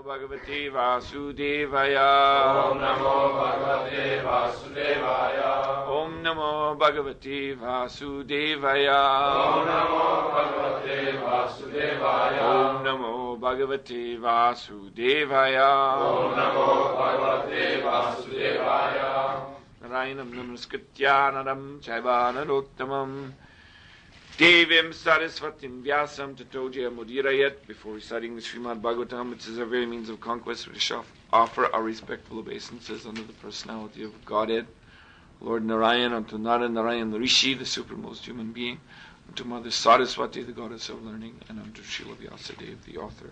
Namo Bhagavate Vasudevaya. Om Namo Bhagavate Vasudevaya. Om Namo Bhagavate Vasudevaya. Om Namo Bhagavate Vasudevaya. Om Namo Bhagavate Vasudevaya. Om Namo Bhagavate Vasudevaya. Narayanam Namaskritya Naram Chaiva Narottamam Devim Saraswatim Vyasam Tato Jayamudirayat. Before reciting the Srimad Bhagavatam, which is our very means of conquest, we shall offer our respectful obeisances under the personality of Godhead, Lord Narayan, unto Narayan the Rishi, the supremmost human being, unto Mother Saraswati, the goddess of learning, and unto Srila Vyasadeva, the author.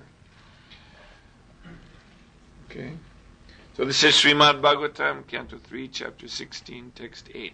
Okay. So this is Srimad Bhagavatam, Canto 3, Chapter 16, Text 8.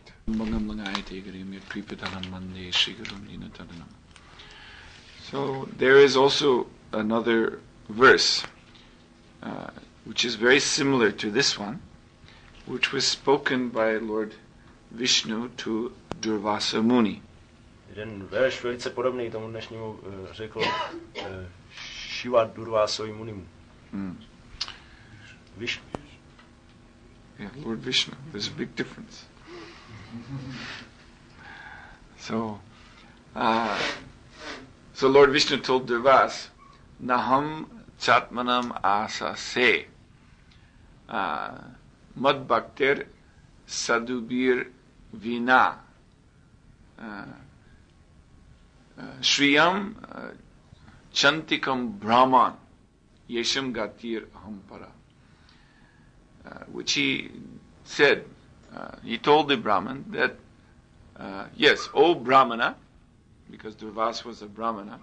So there is also another verse, which is very similar to this one, which was spoken by Lord Vishnu to Durvasa Muni. Jeden verš velice podobný tomu dnešnímu řekl Shiva Durvasovi Munimu. Vishnu. Yeah, Lord Vishnu. There's a big difference. So Lord Vishnu told Durvas, Naham Chatmanam Asa Se Mad Bhaktir Sadubir Vina Shriyam Chantikam Brahman Yesham Gatir Ahampara. Which he said, he told the Brahman that, yes, O Brahmana, because Durvas was a Brahmana,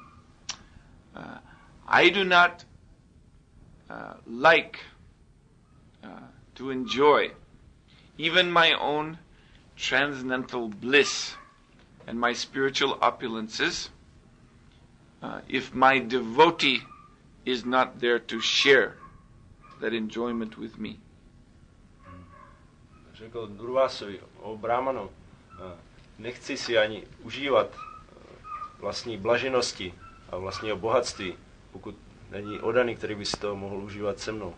I do not like to enjoy even my own transcendental bliss and my spiritual opulences if my devotee is not there to share that enjoyment with me. Řekl Durvasovi, o Brahmano, nechci si ani užívat vlastní blaženosti a vlastního bohatství, pokud není oddaný, který by si to mohl užívat se mnou.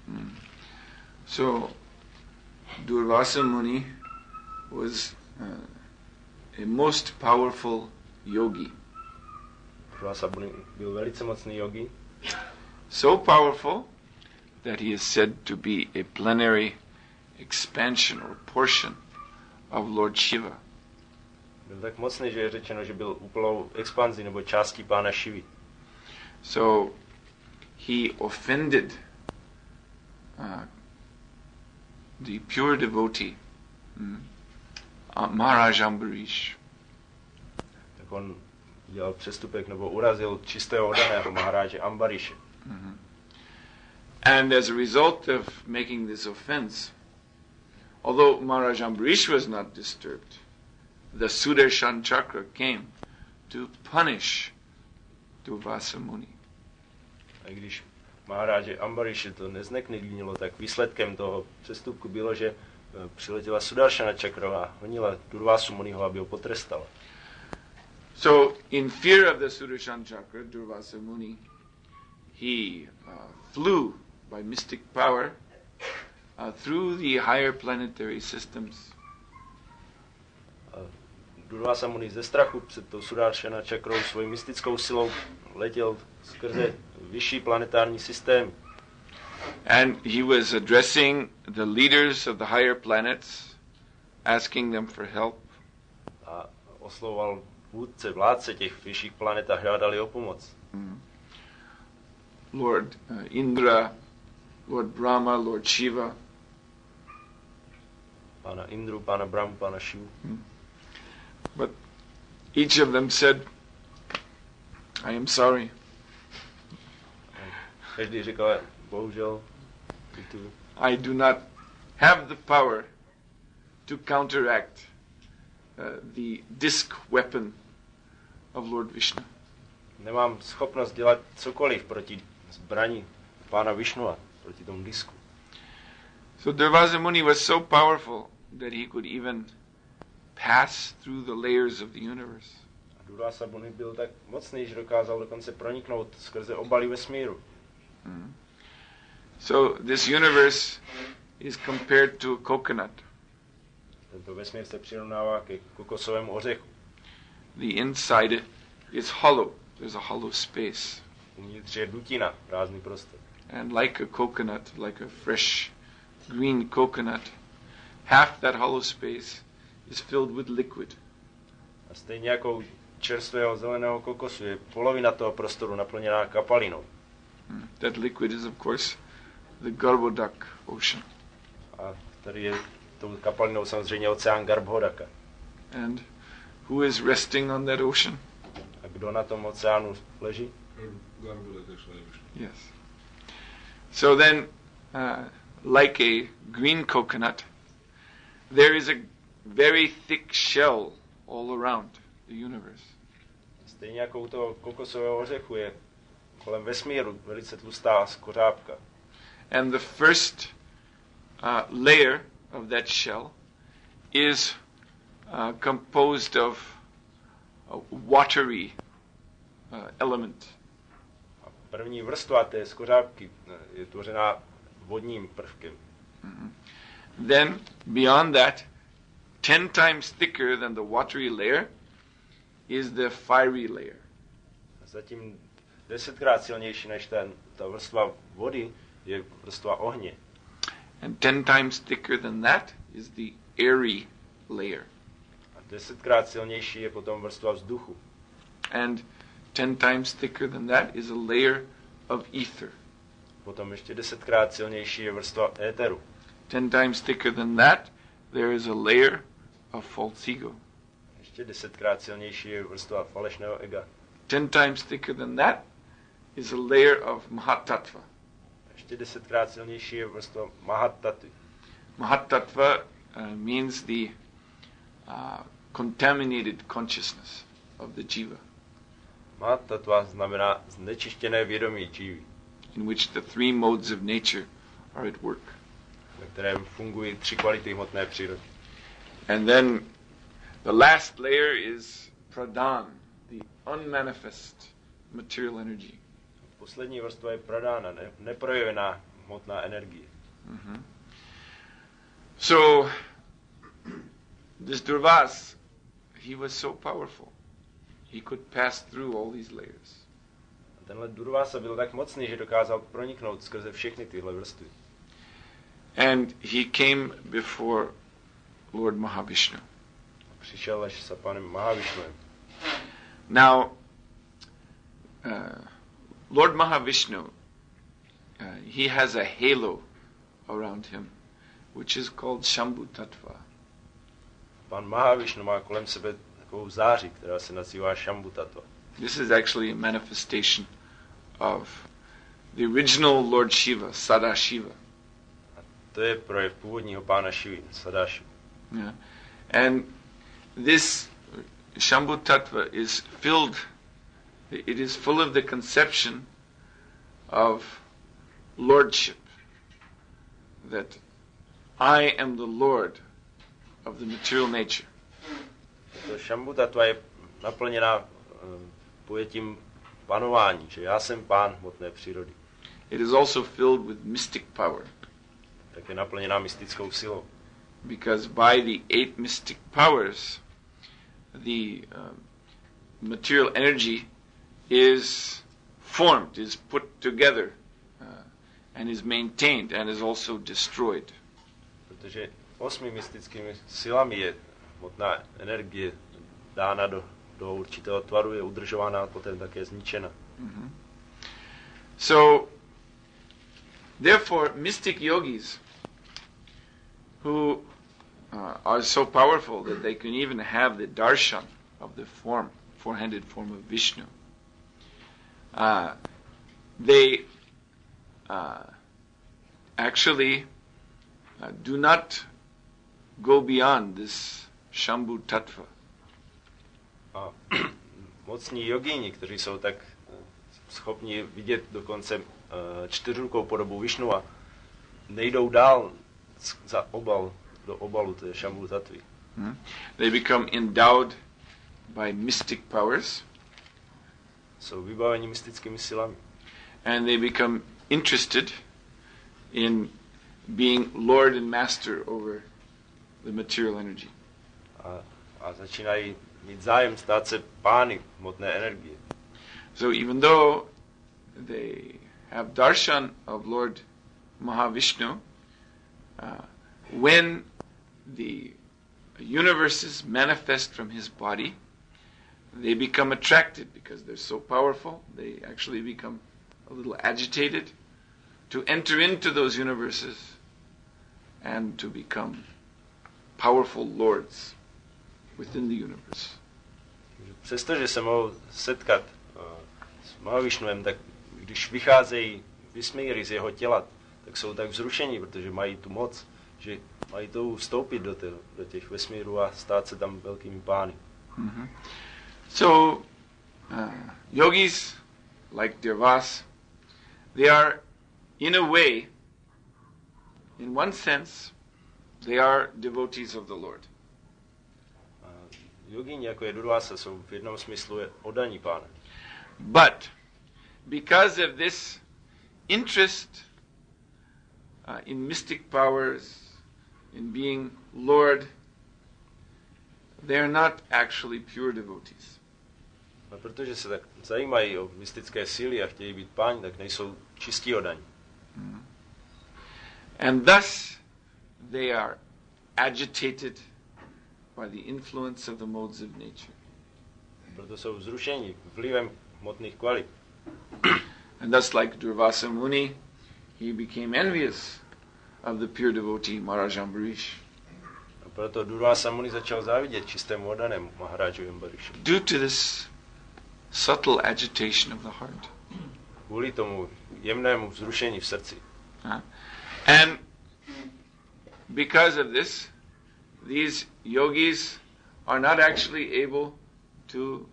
So, Durvasa Muni was a most powerful yogi. Durvasa Muni byl velice mocný yogi. So powerful that he is said to be a plenary expansion or portion of Lord Shiva. Byl tak mocný, že je řečeno, že byl úplnou expanzí nebo částí pána Šivy. So he offended the pure devotee, Maharaj Ambarish. Tak on dělal přestupek nebo urazil čistého oddaného Maharáže Ambarishe. And as a result of making this offense, although Maharaj Ambarish was not disturbed, the Sudarshan Chakra came to punish Durvasa Muni. A když Maharáže Ambarishe to nezneklidnilo, tak výsledkem toho přestupku bylo, že přiletěla Sudarshana Chakra a honila Durvasu Muniho, aby ho potrestala. So, in fear of the Sudarshan Chakra, Durvasa Muni, he flew by mystic power through the higher planetary systems. Durvasa Muni ze strachu před tou Sudarshana Chakrou svojí mystickou silou letěl skrze vyšší planetární systém. And he was addressing the leaders of the higher planets, asking them for help. A oslovoval vládce těch vyšších planet a žádali o pomoc. Lord Indra, Lord Brahma, Lord Shiva. Pána Indru, pána Brahmu, pána Shivu. But each of them said, I am sorry. Každý říkal, bohužel, I do not have the power to counteract the disc weapon of Lord Vishnu. Nemám schopnost dělat cokoliv proti zbraní pána Vishnua, proti tomu disku. So Durvasa Muni was so powerful that he could even pass through the layers of the universe. A Durvasa Muni byl tak mocný, že dokázal dokonce proniknout skrze obaly vesmíru. So this universe is compared to a coconut. Tento vesmír se přirovnává ke kokosovému ořechu. The inside is hollow. There's a hollow space. Uvnitř je dutina, prázdný prostor. And like a coconut, like a fresh green coconut, half that hollow space is filled with liquid. A stejně jako u čerstvého zeleného kokosu je polovina toho prostoru naplněná kapalinou. That liquid is, of course, the Garbhodak ocean. A tady je tou kapalinou samozřejmě oceán Garbhodaka. And who is resting on that ocean? A kdo na tom oceánu leží? Yes. So then, like a green coconut, there is a very thick shell all around the universe. Stejně jako u toho kokosového ořechu je kolem vesmíru velice tlustá skořápka. And the first layer of that shell is composed of a watery element. A první vrstva té skořápky je tvořená vodním prvkem. Then, beyond that, 10 times thicker than the watery layer is the fiery layer. A zatím 10krát silnější než ta vrstva vody je vrstva ohně. And 10 times thicker than that is the airy layer. A 10krát silnější je potom vrstva vzduchu. And 10 times thicker than that is a layer of ether. Potom ještě 10krát silnější je vrstva éteru. 10 times thicker than that, there is a layer of false ego. Ještě 10krát silnější je vrstva falešného ega. 10 times thicker than that is a layer of Mahatattva. Ještě 10krát silnější je vrstva Mahatattva. Mahatattva means the contaminated consciousness of the jiva, Mahatattva znamená znečištěné vědomí jivy, in which the 3 modes of nature are at work. ve kterém fungují 3 kvality hmotné přírody. And then the last layer is pradhan, the unmanifest material energy. Poslední vrstva je pradána, neprojevená hmotná energie. So this Durvas, he was so powerful. He could pass through all these layers. A tenhle Durvasa byl tak mocný, že dokázal proniknout skrze všechny tyhle vrstvy. And he came before Lord Mahavishnu. Přišel až za panem Mahavišnuem. Now, Lord Mahavishnu, he has a halo around him, which is called Shambhu Tattva. Pan Mahavišnu má kolem sebe takovou záři, která se nazývá Shambhu Tattva. This is actually a manifestation of the original Lord Shiva, Sadashiva. To je projev původního pána Šivy, Sadášiva. Yeah. And this Shambhu Tattva is filled, it is full of the conception of lordship, that I am the lord of the material nature. To Shambhu Tattva je naplněná pojetím panování, že já jsem pán hmotné přírody. It is also filled with mystic power, Tak je naplněná mystickou silou. because by the 8 mystic powers, the material energy is formed, is put together, and is maintained, and is also destroyed. Protože 8 mystickými silami je hmotná energie dána do určitého tvaru, je udržována a potom také zničena. So, therefore, mystic yogis who are so powerful that they can even have the darshan of the four-handed form of Vishnu, they actually do not go beyond this Shambhu Tattva. A mocní jogíni, kteří jsou tak schopni vidět dokonce čtyřrukou podobu Višnua, nejdou dál do obalu té Shambhu Tattvy. They become endowed by mystic powers, Jsou vybaveni mystickými silami. and they become interested in being Lord and Master over the material energy. A začínají mít zájem stát se pány hmotné energie. So even though they have darshan of Lord Mahavishnu, when the universes manifest from his body, they become attracted because they're so powerful. They actually become a little agitated to enter into those universes and to become powerful lords within the universe. Přestože se mohl setkat s Mahavišnuem, tak když vycházejí vysmíry z jeho těla, tak jsou tak vzrušení, protože mají tu moc, že mají touhu vstoupit do těch vesmírů a stát se tam velkými pány. Mm-hmm. So, yogis like Durvas, they are, in a way, in one sense, they are devotees of the Lord. Jogini, jako je Durvasa, jsou v jednom smyslu oddaní pána. But because of this interest in mystic powers, in being Lord, they are not actually pure devotees. A protože se tak zajímají o mystické síly a chtějí být páni, tak nejsou čistí oddaní. And thus they are agitated by the influence of the modes of nature. Proto jsou vzrušeni vlivem hmotných kvalit. And thus, like Durvasa Muni, he became envious of the pure devotee Maharaj Ambarish. A proto Durvasa Muni začal závidět čistému oddanému Maharajovi Ambarishu. Due to this subtle agitation of the heart. Kvůli tomu jemnému vzrušení v srdci. And because of this, these yogis are not actually able to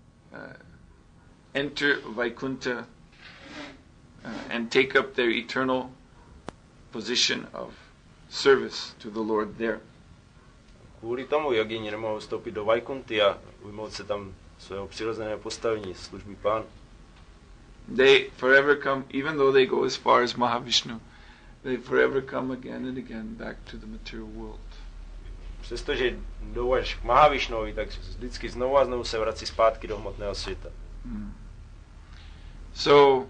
enter Vaikuntha and take up their eternal position of service to the Lord there. Kvůli tomu jogini nemohou vstoupit do Vaikunty a ujmout se tam svého přirozeného postavení služby pánu. They forever come, even though they go as far as Mahavishnu, they forever come again and again back to the material world. Přestože jdou až k Mahavišnovi, tak vždycky znovu a znovu se vrací zpátky do hmotného světa. So,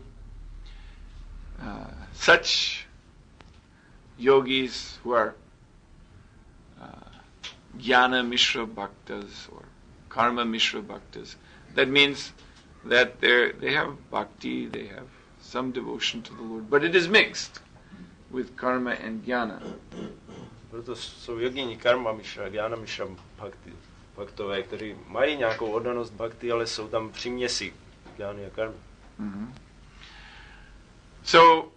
such yogis who are Jnana Mishra Bhaktas or Karma Mishra Bhaktas, that means that they have bhakti, they have some devotion to the Lord, but it is mixed with karma and jnana. Proto jsou jogini karma mishra, jnana mishra bhaktové, kteří mají nějakou oddanost bhakti, ale jsou tam příměsi jnany a karmy. Mm-hmm. So,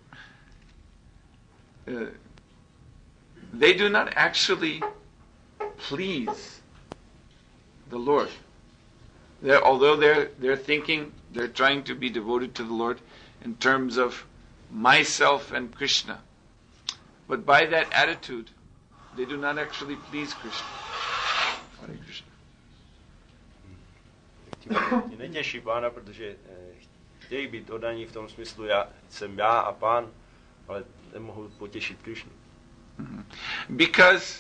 they do not actually please the Lord. Although they're thinking, they're trying to be devoted to the Lord in terms of myself and Krishna. But by that attitude, they do not actually please Krishna. Hare Krishna. Ti netěší pána, protože chtějí být oddaní v tom smyslu, jsem já a pán, ale nemohou potěšit Krishnu. Mm-hmm. Because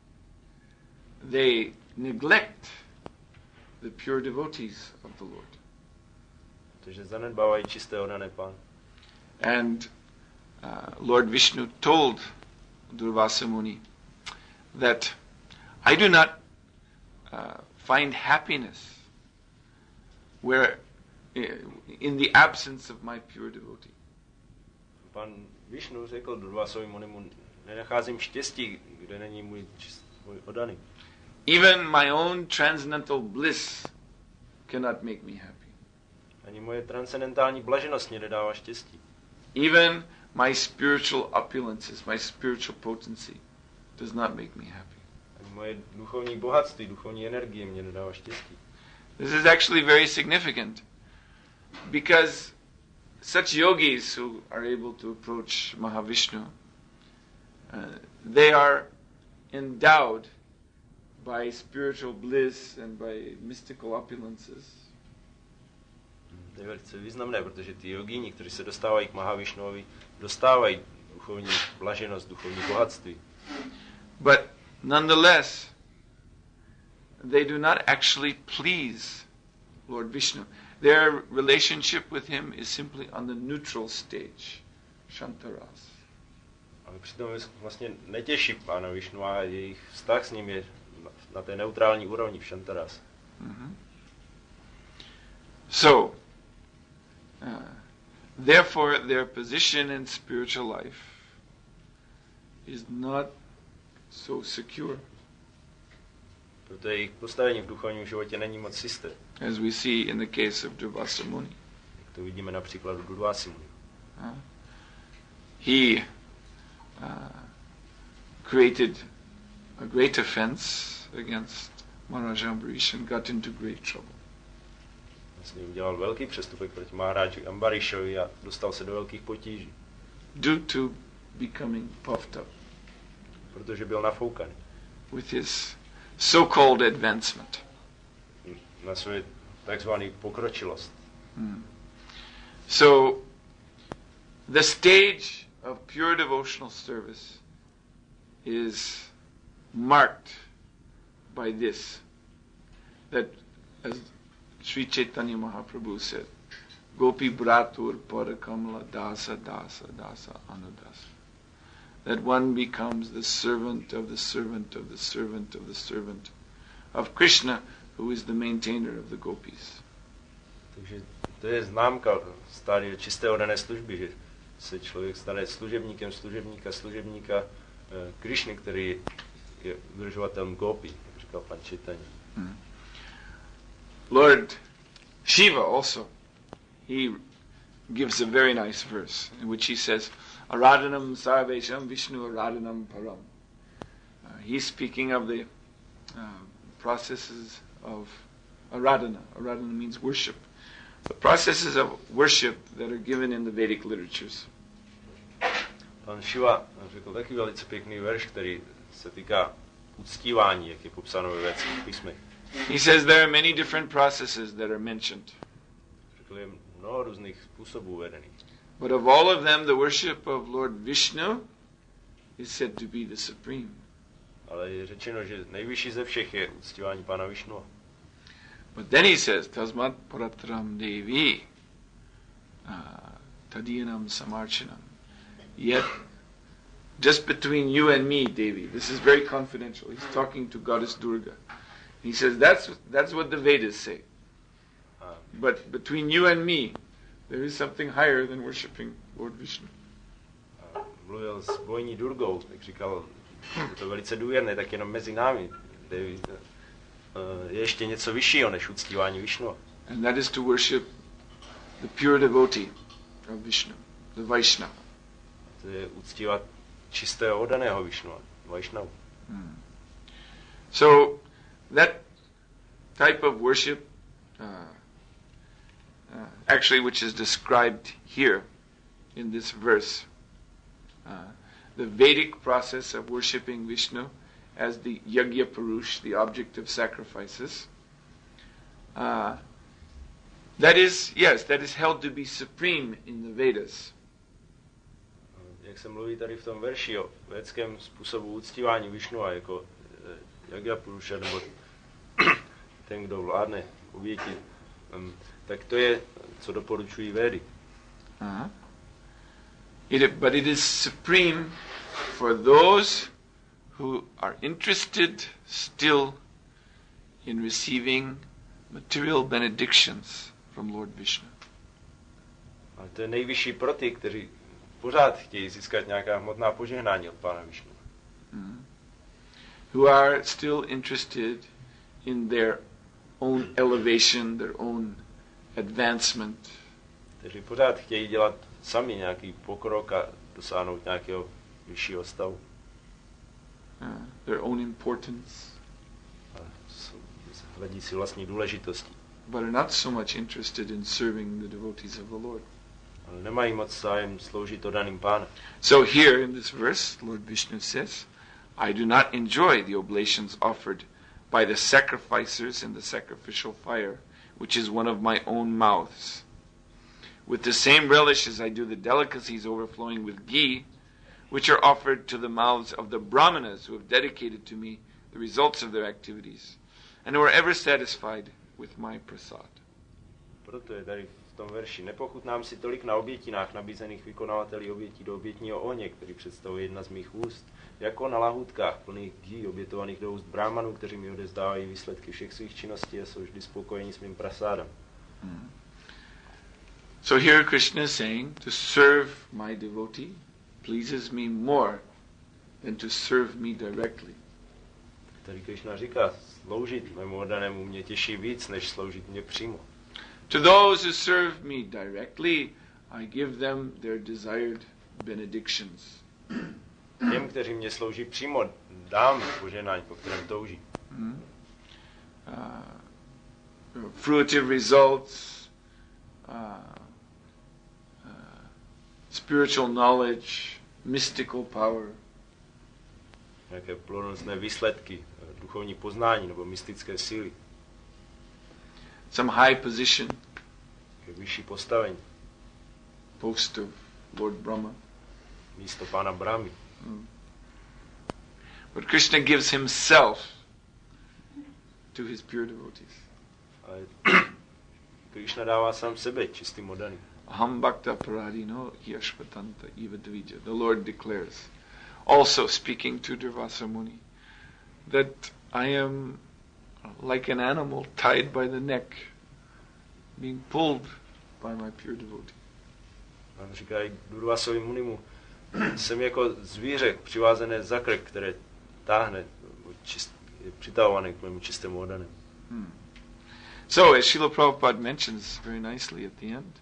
they neglect the pure devotees of the Lord. Takže zanedbávají čisté oddané pána. And Lord Vishnu told Durvasa Muni that I do not find happiness where in the absence of my pure devotee. Pan Vishnu řekl Durvasovi Munimu, nenacházím štěstí, kde není můj oddaný. Even my own transcendental bliss cannot make me happy. Ani moje transcendentální blaženost mě nedává štěstí. Even my spiritual opulences, my spiritual potency does not make me happy. Ani moje duchovní bohatství, duchovní energie mě nedává štěstí. This is actually very significant because such yogis who are able to approach Mahavishnu, they are endowed by spiritual bliss and by mystical opulences. To je velice významné, protože ty jogíni, kteří se dostávají k Mahavišnovi, dostávají duchovní blaženost, duchovní bohatství. But nonetheless, they do not actually please Lord Vishnu. Their relationship with him is simply on the neutral stage, Shantaras. Ale přitom vlastně netěší Pána Višnu a jejich vztah s ním je na té neutrální úrovni v Shantaras. Mm-hmm. So, therefore, their position in spiritual life is not so secure. Proto jejich postavení v duchovním životě není moc jisté. As we see in the case of Durvasa Muni. Jak to vidíme na příkladu Durvasy Muni. He created a great offense against Maharaja Ambarish and got into great trouble. Vlastně udělal velký přestupek proti Maharáži Ambarishovi a dostal se do velkých potíží. Due to becoming puffed up. Protože byl nafoukaný. With his so-called advancement. Na svou takzvaný pokročilost. So, the stage of pure devotional service is marked by this, that as Sri Chaitanya Mahaprabhu said, Gopi Bratur Parakamala Dasa Dasa Dasa Anudasa. That one becomes the servant of the servant of the servant of the servant of Krishna, who is the maintainer of the gopis. Takže to je známka stádia čisté oddané služby, že se člověk stane služebníkem služebníka Krishny, který je udržovatelem gopi, jak říkal pan Chaitanya. Lord Shiva also, he gives a very nice verse in which he says, Aradhanam Sarvesham Vishnu Aradhanam Param. He's speaking of the processes of Aradhana. Aradhana means worship. The processes of worship that are given in the Vedic literatures. Pan Shiva řekl taky velice pěkný verš, který se týká uctívání, jak je popsáno ve vědeckých písmech. He says there are many different processes that are mentioned. Řekl je mnoho různých způsobů vedených. But of all of them, the worship of Lord Vishnu is said to be the supreme. Ale je řečeno, že nejvyšší ze všech je uctívání Pána Višnua. But then he says, Tasmat Paratram Devi Tadiyanam Samarchanam. Yet, just between you and me, Devi, this is very confidential. He's talking to Goddess Durga. He says, that's what the Vedas say. But between you and me, there is something higher than worshipping Lord Vishnu. Mluvil s bojní Durgou, jak říkal, je to velice důvěrné, tak jenom mezi námi. Je ještě něco vyššího než uctívání Višnua. And that is to worship the pure devotee of Vishnu, the Vaishnava. To je uctívat čistého oddaného Višnua, Vaishnavu. So that type of worship, actually, which is described here in this verse, the Vedic process of worshipping Vishnu as the Yagya Purush, the object of sacrifices, that is held to be supreme in the Vedas. Jak se mluví tady v tom verši o védském způsobu uctívání Višnua jako Yagya Purusha, nebo ten, kdo vládne oběti, tak to je, co doporučují Védy. But it is supreme for those who are interested still in receiving material benedictions from Lord Vishnu. A to je nejvyšší pro ty, kteří pořád chtějí získat nějaká hmotná požehnání od Pána Višnu. Who are still interested in their own elevation, their own advancement. Kteří pořád chtějí dělat sami nějaký pokrok a dosáhnout nějakého vyššího stavu. Their own importance. Hledí si vlastní důležitosti. But are not so much interested in serving the devotees of the Lord. Ale nemají moc zájem sloužit oddaným Pánem. So here in this verse, Lord Vishnu says, I do not enjoy the oblations offered by the sacrificers in the sacrificial fire, which is one of my own mouths. With the same relish as I do the delicacies overflowing with ghee, which are offered to the mouths of the brahmanas who have dedicated to me the results of their activities, and who are ever satisfied with my prasad. Proto je tady v tom verši: nepochutnám si tolik na obětinách nabízených vykonavateli obětí do obětního ohně, který představuje jedna z mých úst, jako na lahůdkách plných ghee obětovaných do úst brahmanů, kteří mi odevzdávají výsledky všech svých činností a jsou vždy spokojení s mým prasádem. So here Krishna is saying, to serve my devotee pleases me more than to serve me directly. Tady Krishna říká, sloužit mému oddanému mě těší víc, než sloužit mě přímo. To those who serve me directly, I give them their desired benedictions. Těm, kteří mě slouží přímo, dám požehnání, po kterém touží. Fruitive results, spiritual knowledge, mystical power. Nějaké plodnostné výsledky, duchovní poznání nebo mystické síly. Some high position, Vyšší postavení. post of Lord Brahma. Místo pána Brahmy. But Krishna gives himself to his pure devotees. Ale Krishna dává sám sebe čistým oddaným. Aham bhakta paradino yashvatanta iva dvija. The Lord declares, also speaking to Durvasa Muni, that I am like an animal tied by the neck, being pulled by my pure devotee. On říká i Durvasovi Munimu, jsem jako zvíře přivázené za krk, které táhne, je přitahované k mému čistému oddanému. So, as Srila Prabhupada mentions very nicely at the end,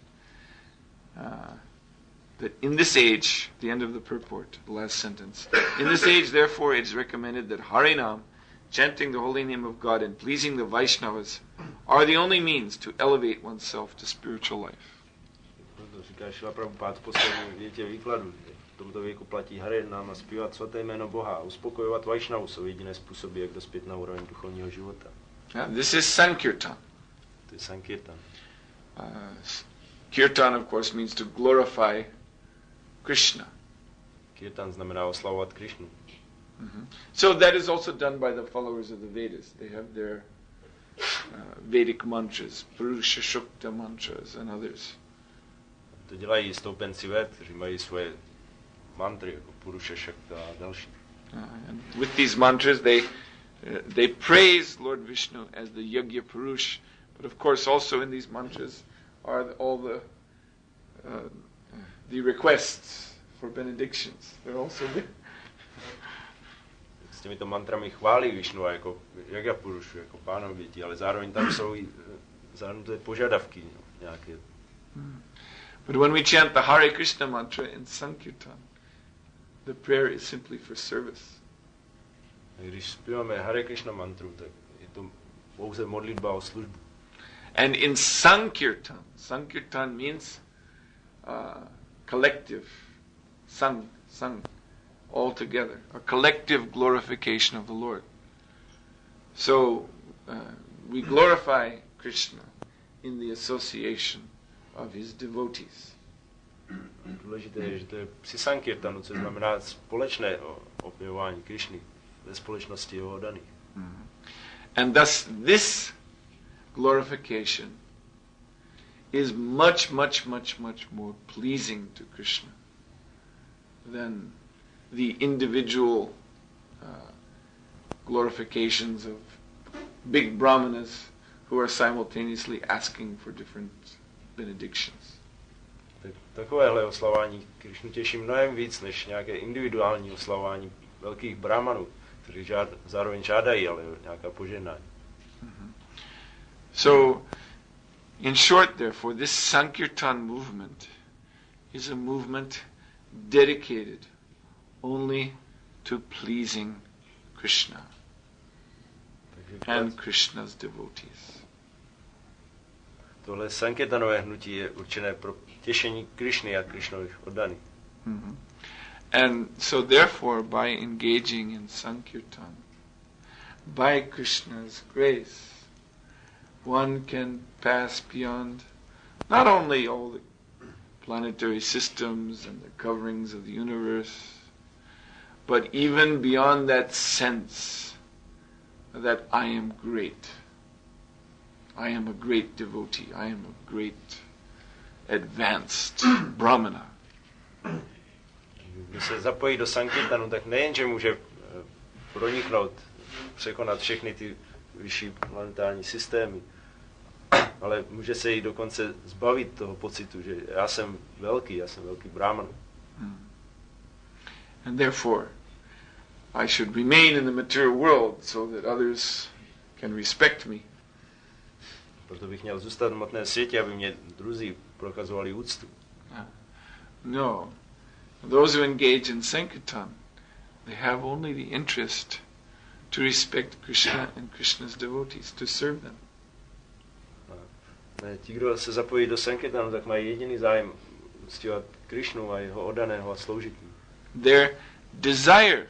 that in this age, the end of the purport, the last sentence, in this age, therefore, it is recommended that Harinam, chanting the holy name of God and pleasing the Vaishnavas, are the only means to elevate oneself to spiritual life. Proto říká Srila Prabhupada v posledním větě výkladu, že v tomto věku platí Harinam a zpívat svaté jméno Boha a uspokojovat Vaishnavu jsou jediné způsoby, jak dospět na úroveň duchovního života. This is Sankirtan. To je Sankirtan. Kirtan, of course, means to glorify Krishna. Kirtan znamená oslavovat Krishnu. So that is also done by the followers of the Vedas. They have their Vedic mantras, Purusha Shukta mantras and others. To dělají stoupenci Ved, kteří mají svoje mantry, jako Purusha Shakta a další. And with these mantras, they praise Lord Vishnu as the Yagya Purush, but of course also in these mantras are all the requests for benedictions. They're also there. S těmito mantrami chválí Višnu jako Yagya Purushu, jako pána obětí, ale zároveň tam jsou i zahrnuté požadavky nějaké. But when we chant the Hare Krishna mantra in Sankirtan, the prayer is simply for service. Když zpíváme Hare Krishna mantru, tak je to pouze modlitba o službu. And in Sankirtan means collective, sang, all together, a collective glorification of the Lord. So we glorify Krishna in the association of his devotees. Důležité je, že to je při Sankirtanu, což znamená společné opěvování Krishny ve společnosti jeho oddaných. And thus this glorification is much more pleasing to Krishna than the individual glorifications of big brahmanas who are simultaneously asking for different benedictions. Takovéhle oslavování Krishnu těší mnohem víc než nějaké individuální oslavování velkých brahmanů, kteří zároveň žádají, ale nějaká požehnání. So, in short, therefore, this Sankirtan movement is a movement dedicated only to pleasing Krishna and Krishna's devotees. Tohle Sankirtanové hnutí je určené pro těšení Krishny a Krishnových oddaných. And so therefore, by engaging in Sankirtan, by Krishna's grace, one can pass beyond not only all the planetary systems and the coverings of the universe, but even beyond that sense that I am great. I am a great devotee. I am a great advanced brahmana. Když se zapojí do sankirtanu, tak nejen, že může proniknout, překonat všechny ty vyšší planetární systémy, ale může se jí dokonce zbavit toho pocitu, že já jsem velký brahman. And therefore, I should remain in the material world so that others can respect me. Proto bych měl zůstat v hmotném světě, aby mě druzí prokazovali úctu. No. Those who engage in Sankirtan, they have only the interest to respect Krishna and Krishna's devotees, to serve them. Ne, ti, kdo se zapojí do Sankirtanu, tak mají jediný zájem uctívat Krishnu a jeho oddaného a sloužit mu. Their desire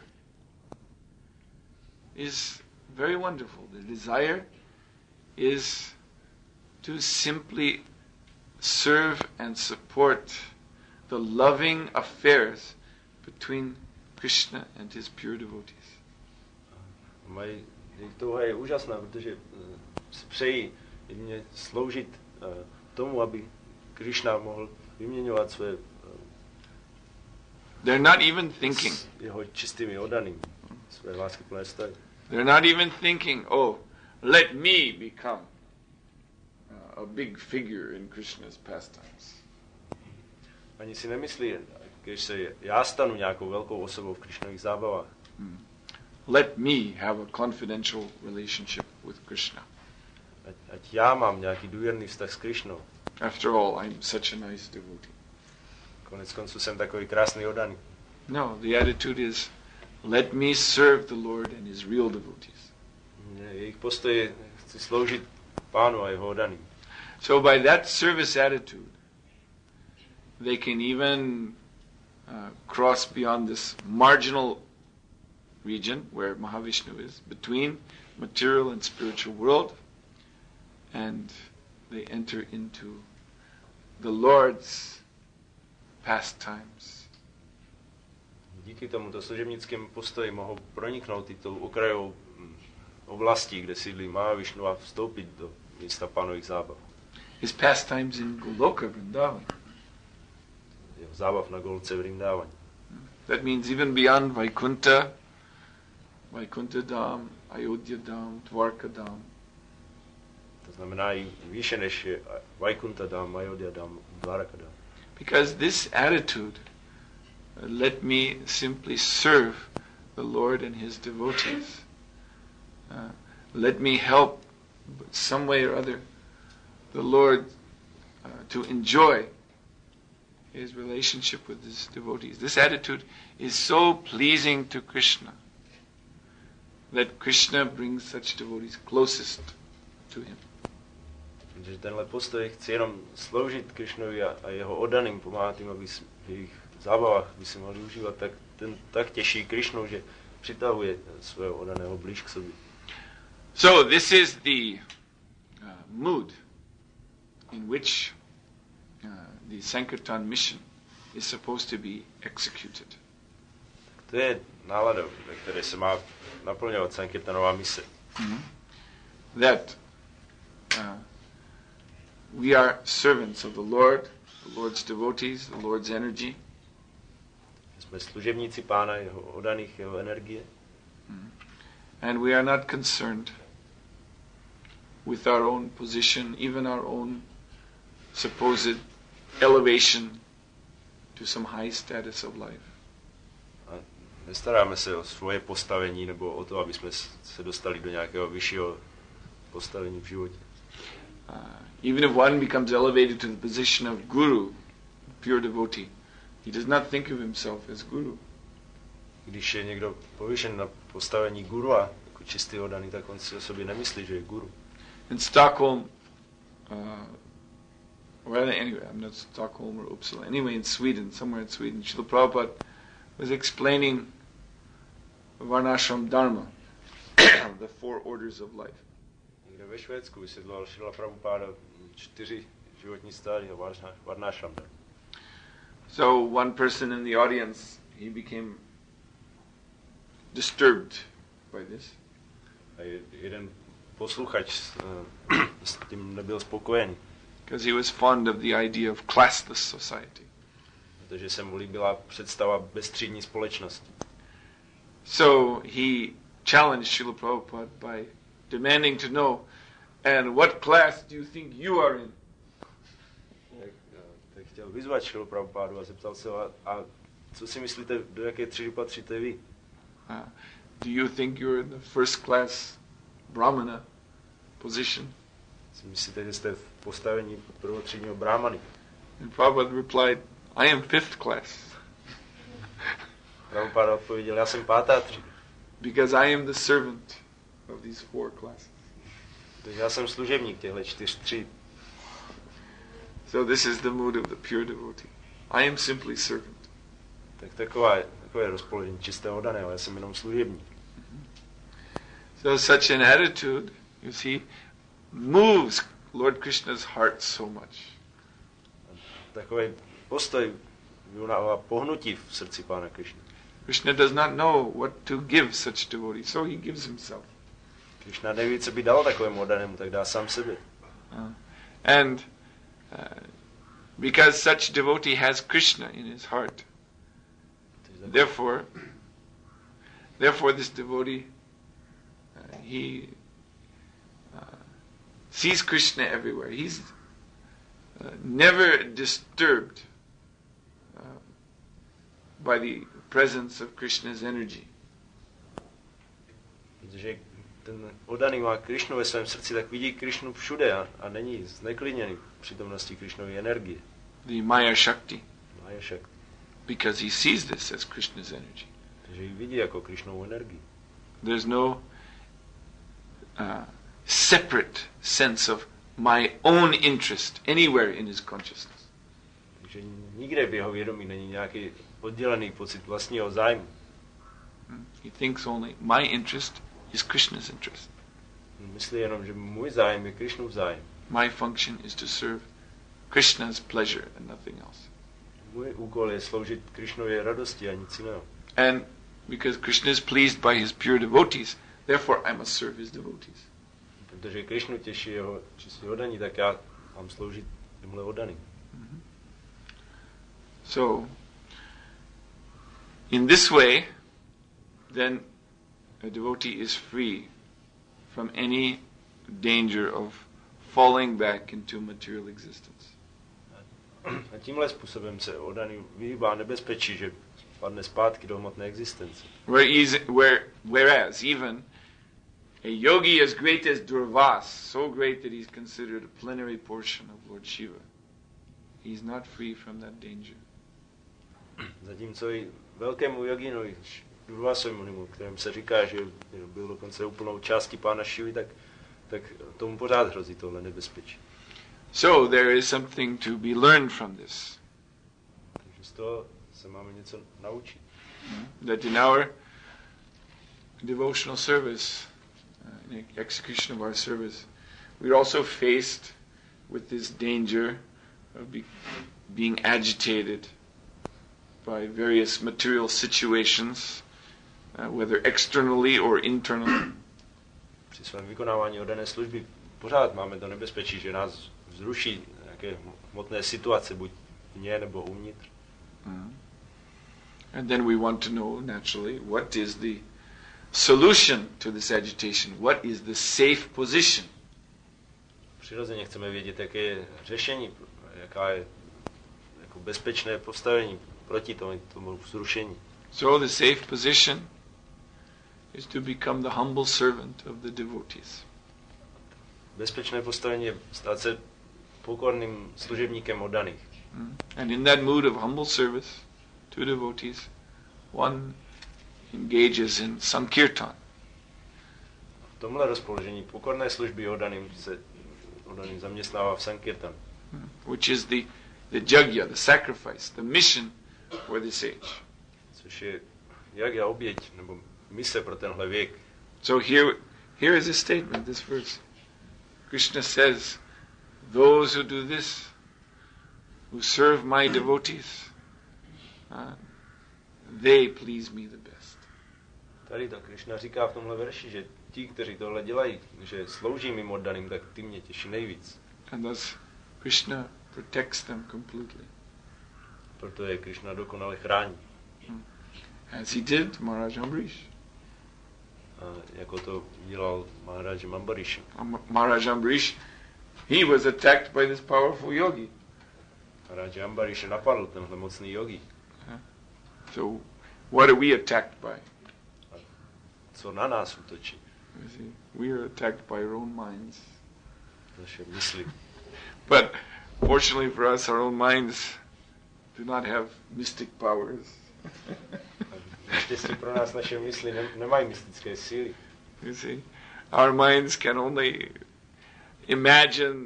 is very wonderful. Their desire is to simply serve and support the loving affairs between Krishna and his pure devotees. Jejich touha je úžasná, protože si přejí jedině sloužit tomu, aby Krishna mohl vyměňovat své They're not even thinking. Jeho čistými oddanými, své láskyplné vztahy. They're not even thinking, oh, let me become a big figure in Krishna's pastimes. Ani si nemyslí, když se já stanu nějakou velkou osobou v Krishnových zábavách. Let me have a confidential relationship with Krishna. Ať já mám nějaký důvěrný vztah s Krishnou. After all, I'm such a nice devotee. Konec konců jsem takový krásný oddaný. No, the attitude is, let me serve the Lord and his real devotees. Jejich postoj je, chci sloužit Pánu a jeho oddaným. So by that service attitude, they can even cross beyond this marginal region where Mahavishnu is, between material and spiritual world, and they enter into the Lord's pastimes. Díky tomuto služebnickému postoji mohou proniknout i tou okrajovou oblastí, kde sídlí Mahavishnu, a vstoupit do místa Pánových zábav. His pastimes in Goloka, Vrindavan. Jeho zábav na Golce v Vrindavani. That means even beyond Vaikuntha, Vaikuntha Dham, Ayodhya Dham, Dwarka Dham. To znamená i výše než je Vaikuntha Dham, Ayodhya Dham, Dwarka Dham. Because this attitude, let me simply serve the Lord and his devotees. Let me help some way or other the Lord to enjoy his relationship with his devotees. This attitude is so pleasing to Krishna that Krishna brings such devotees closest to him. Že tenhle postoj chci jenom sloužit Krishnovi a jeho oddaným, pomáhat jim, aby v jejich zábavách by si mohli užívat, tak ten tak těší Krishnu, že přitahuje svého oddaného blíž k sobě. So this is the mood in which the Sankirtan mission is supposed to be executed. To je nálada, ve které se má naplňovat Sankirtanová mise. That we are servants of the Lord's devotees, the Lord's energy. Jsme služebníci Pána, jeho oddaných, jeho energie. And we are not concerned with our own position, even our own supposed elevation to some high status of life. A nestaráme se o svoje postavení nebo o to, aby jsme se dostali do nějakého vyššího postavení v životě. Even if one becomes elevated to the position of guru, pure devotee, he does not think of himself as guru. Když je někdo povýšen na postavení gurua, jako čistý oddaný, tak on si o sobě nemyslí, že je guru. In Stockholm, anyway, I'm not Stockholm or Uppsala, anyway in Sweden, somewhere in Sweden, Srila Prabhupada was explaining Varnashram Dharma, the 4 orders of life. Někde ve Švédsku vysvětloval Srila Prabhupada 4 životní stádia, Varnashram Dharma. So one person in the audience, he became disturbed by this. A jeden posluchač s tím nebyl spokojený. Because he was fond of the idea of classless society. Protože se mu líbila představa bezstřídní společnosti. So he challenged Srila Prabhupada by demanding to know, and what class do you think you are in? Tak chtěl vyzvat Srilu Prabhupádu a zeptal se, a co si myslíte, do jaké třídy patříte vy? Do you think you're in the first class brahmana position? Si myslíte, že jste v postavení prvotřídního brahmany? And Prabhupada replied, I am fifth class. Prabhupada odpověděl, já jsem pátá třída. Because I am the servant of these four classes. Takže já jsem služebník těchto 4 tříd. So this is the mood of the pure devotee. I am simply servant. Tak takové rozpoložení čistého oddaného, já jsem jenom služebník. So such an attitude, you see, moves Lord Krishna's heart so much. Takový postoj vyvolává pohnutí v srdci Pána Krišny. Krishna does not know what to give such devotee, so he gives himself. Krishna neví, co by dal takovému oddanému, tak dá sám sebe. And because such devotee has Krishna in his heart, therefore this devotee, he sees Krishna everywhere. He's never disturbed by the presence of Krishna's energy. Protože ten oddaný má Krišnu ve svém srdci, tak vidí Krišnu všude a není zneklidněný přítomností Krišnovy energie. The Maya Shakti. Maya Shakti. Because he sees this as Krishna's energy. Takže ji vidí jako Krišnovou energii. There's no separate sense of my own interest anywhere in his consciousness. Takže nikde v jeho vědomí není nějaký oddělený pocit vlastního zájmu. He thinks only my interest is Krishna's interest. Myslí jenom, že můj zájem je Krišnův zájem. My function is to serve Krishna's pleasure and nothing else. Můj úkol je sloužit Krišnově radosti a nic jiného. And because Krishna is pleased by his pure devotees, therefore I must serve his devotees. Protože Krišnu těší jeho čistí oddaní, tak já mám sloužit těmhle oddaným. So, in this way, then a devotee is free from any danger of falling back into material existence. A tímhle způsobem se oddaný vyhýbá nebezpečí, že padne zpátky do hmotné existence. Whereas even a yogi as great as Durvas, so great that he's considered a plenary portion of Lord Shiva, he's not free from that danger. Zatímco i velkému joginovi, Durvasovi Munimu, kterým se říká, že byl dokonce úplnou částí Pána Šivy, tak tomu pořád hrozí tohle nebezpečí. So there is something to be learned from this. Takže z toho se máme něco naučit. That in our devotional service, in the execution of our service, we're also faced with this danger of being agitated by various material situations, whether externally or internally. Při svém vykonávání oddané služby pořád máme to nebezpečí, že nás vzruší nějaké hmotné situace, buď vně nebo uvnitř. And then we want to know, naturally, what is the solution to this agitation? What is the safe position? Přirozeně chceme vědět, jaké je řešení, jaká je jako bezpečné postavení proti tomu vzrušení. So the safe position is to become the humble servant of the devotees. Bezpečné postavení je stát se pokorným služebníkem oddaných. And in that mood of humble service to devotees, one engages in sankirtan. V tomhle rozpoložení pokorné služby oddaným zaměstnává v sankirtan. Which is the yajna, the sacrifice, the mission for this age. Což je jagya, oběť, nebo mise pro tenhle věk. So here is a statement, this verse. Krishna says, those who do this, who serve my devotees, they please me the best. Tady to Krišna říká v tomhle verši, že ti, kteří tohle dělají, že slouží mým oddaným, tak ty mě těší nejvíc. And thus Krishna protects them completely. Proto je Krišna dokonale chrání. As he did Maharaj Ambarish. A jako to dělal Maharaj Ambarish. Maharaj Ambarish, he was attacked by this powerful yogi. Maharaj Ambarish napadl tenhle mocný yogi. So what are we attacked by? A co na nás útočí? You see, we are attacked by our own minds. Naše mysli. But fortunately for us, our own minds do not have mystic powers. Naštěstí pro nás naše mysli nemají mystické síly. You see, our minds can only imagine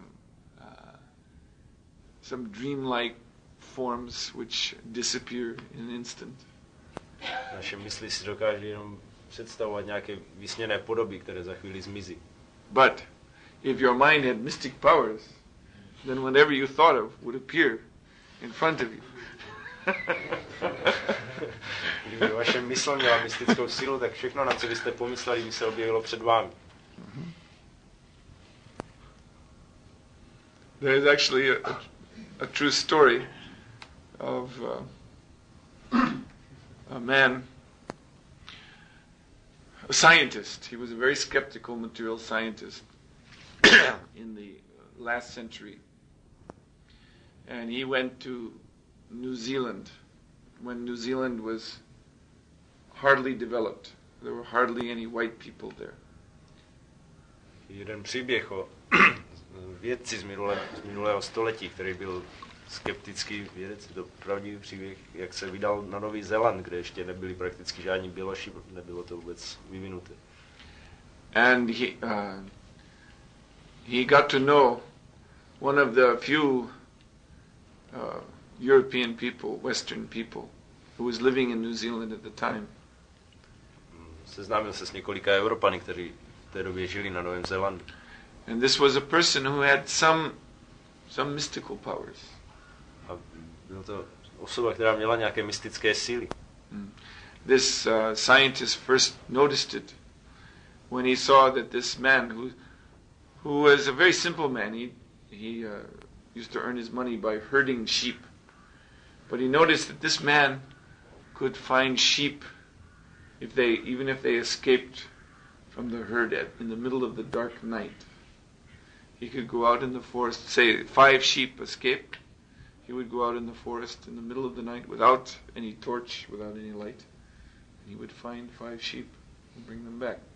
some dreamlike forms which disappear in an instant. Naše mysli si dokáže jenom představovat nějaké vysněné podoby, které za chvíli zmizí. But if your mind had mystic powers, then whatever you thought of would appear in front of you. Kdyby vaše mysl měla mystickou sílu, tak všechno, na co byste pomysleli, by se objevilo před vámi. There is actually a true story of a man, a scientist. He was a very skeptical material scientist in the last century. And he went to New Zealand when New Zealand was hardly developed. There were hardly any white people there. Jeden příběh o vědci z minulého století, který byl skeptický vědec, to pravdivý příběh, jak se vydal na Nový Zéland, kde ještě nebyli prakticky žádní běloši, nebylo to vůbec vyvinuté. And he got to know one of the few European people, Western people, who was living in New Zealand at the time. Seznámil se s několika Evropany, kteří v té době žili na Novém Zélandu. And this was a person who had some mystical powers. A byl to osoba, která měla nějaké mystické síly. This scientist first noticed it when he saw that this man, who was a very simple man, he used to earn his money by herding sheep, but he noticed that this man could find sheep even if they escaped from the herd in the middle of the dark night. He could go out in the forest, say 5 sheep escaped. He would go out in the forest in the middle of the night without any torch, without any light. And he would find 5 sheep and bring them back.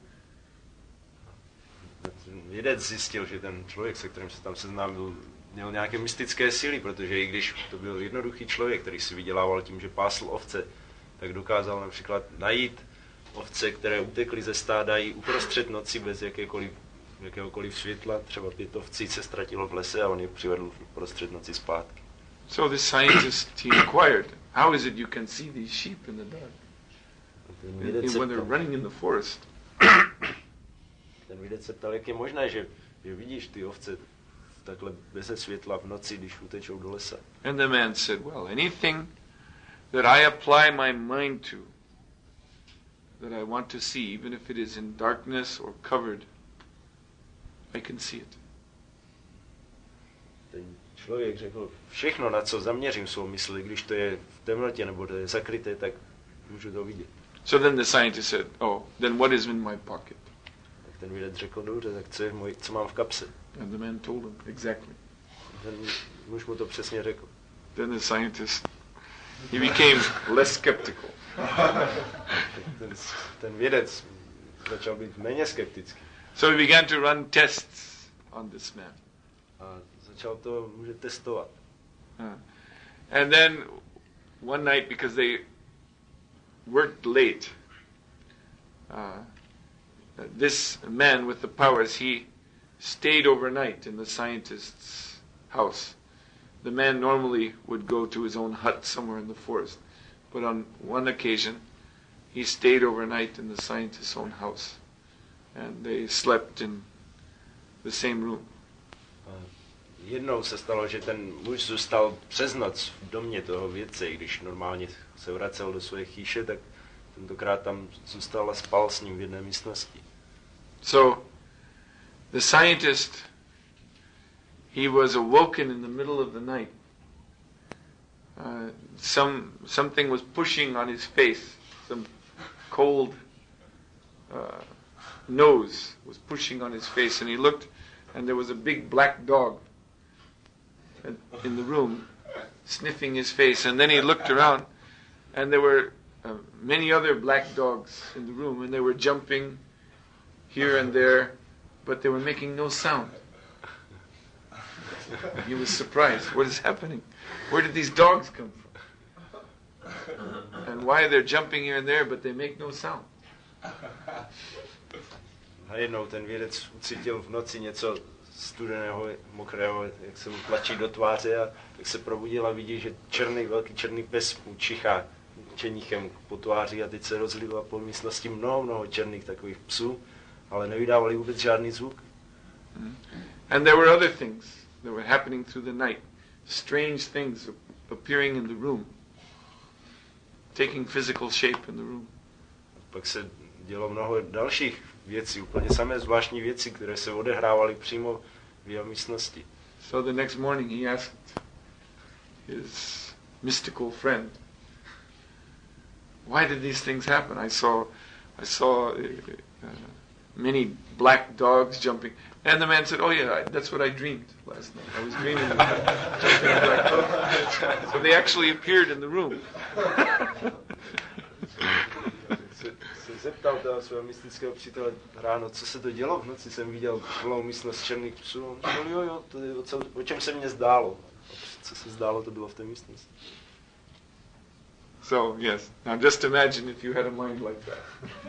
Vědec zjistil, že ten člověk, se kterým se tam seznámil, měl nějaké mystické síly, protože i když to byl jednoduchý člověk, který si vydělával tím, že pásl ovce, tak dokázal například najít ovce, které utekly ze stáda i uprostřed noci bez jakéhokoliv světla. Třeba 5 ovcí se ztratilo v lese a on je přivedl uprostřed noci zpátky. So the scientist, he inquired, how is it you can see these sheep in the dark? When they're running in the forest. Ten vědec se ptal, jak je možné, že vidíš ty ovce takhle bez světla v noci, když utečou do lesa. And the man said, well, anything that I apply my mind to, that I want to see, even if it is in darkness or covered, I can see it. Ten člověk řekl, všechno, na co zaměřím svou mysli, když to je v temnotě nebo to je zakryté, tak můžu to vidět. So then the scientist said, oh, then what is in my pocket? Tak ten vědec řekl, dobře, tak co mám v kapse? And the man told him, exactly. Ten muž mu to přesně řekl. Then the scientist, he became less skeptical. ten vědec začal být méně skeptický. So he began to run tests on this man. A začal to může testovat. And then one night, because they worked late, this man with the powers, he stayed overnight in the scientist's house. The man normally would go to his own hut somewhere in the forest, but on one occasion he stayed overnight in the scientist's own house, and they slept in the same room. Jednou se stalo, že ten muž zůstal přes noc v domě toho vědce, když normálně se vracel do své chýše, tak tentokrát tam zůstal a spal s ním v jedné místnosti. So, the scientist, he was awoken in the middle of the night. Something was pushing on his face. Some cold nose was pushing on his face, and he looked, and there was a big black dog in the room, sniffing his face. And then he looked around, and there were many other black dogs in the room, and they were jumping here and there, but they were making no sound. He was surprised. What is happening? Where did these dogs come from? And why they're jumping here and there, but they make no sound? Najednou ten vědec ucítil v noci něco studeného, mokrého, jak se mu tlačí do tváře, a tak se probudil a vidí, že velký černý pes mu čichá čenichem po tváři a teď se rozlilo po místnosti mnoho černých takových psů, ale nevydávali vůbec žádný zvuk. And there were other things that were happening through the night. Strange things appearing in the room, taking physical shape in the room. Pak se dělo mnoho dalších věcí, úplně samé zvláštní věci, které se odehrávaly přímo v jeho místnosti. So the next morning he asked his mystical friend, why did these things happen? I saw many black dogs jumping. And the man said, oh yeah, that's what I dreamed last night. I was dreaming of jumping black dogs. So they actually appeared in the room. Se zeptal toho svého mystického přítele ráno, co se to dělo, v noci jsem viděl plnou místnost černých psů. On říkal, jo, to je o čem se mně zdálo. Co se zdálo, to bylo v té místnosti. So, yes. Now just imagine if you had a mind like that.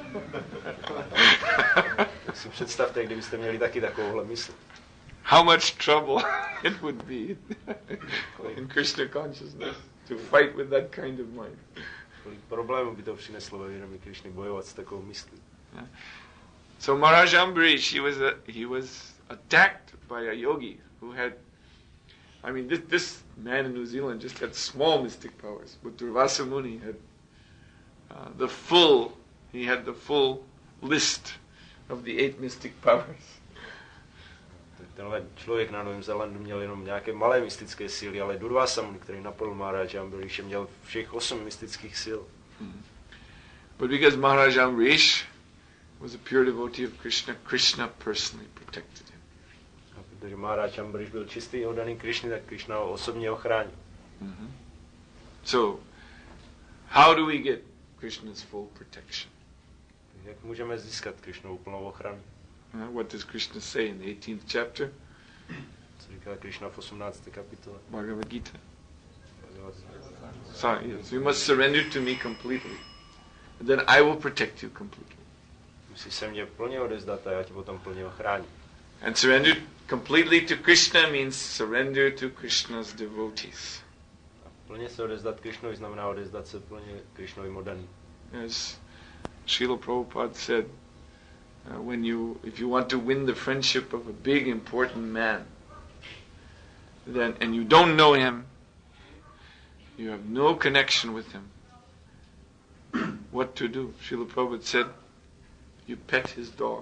Tak si představte, kdybyste měli taky takovouhle mysl. How much trouble it would be in Krishna consciousness to fight with that kind of mind. Kolik problémů by to přineslo ve vědomí Krišny bojovat s takovou myslí. So Maharaj Ambarish, he was attacked by a yogi who had, I mean, this man in New Zealand just had small mystic powers, but Durvasa Muni had the full list of the 8 mystic powers. Tenhle člověk na Novém Zélandu měl jenom nějaké malé mystické síly, ale Durvasa Muni, který napadl Maharaj Ambariše, měl všech 8 mystických sil. But because Maharaj Ambarish was a pure devotee of Krishna, Krishna personally protected him. A protože Maharaj Ambarish byl čistý oddaný Krišny, tak Krishna ho osobně ochránil. So, how do we get Krishna's full protection? Jak můžeme získat Krishnovu plnou ochranu? What does Krishna say in the 18th chapter? Co říká Krishna v 18. kapitole? Bhagavad Gita. So, yes, you must surrender to me completely. And then I will protect you completely. Musíš se mě plně odevzdat a já tě potom plně ochráním. And surrender completely to Krishna means surrender to Krishna's devotees. A plně se odevzdat Krishnovi znamená odevzdat se plně Krishnovým oddaným. As Srila Prabhupada said, if you want to win the friendship of a big important man, then and you don't know him, you have no connection with him, what to do? Srila Prabhupada said, you pet his dog.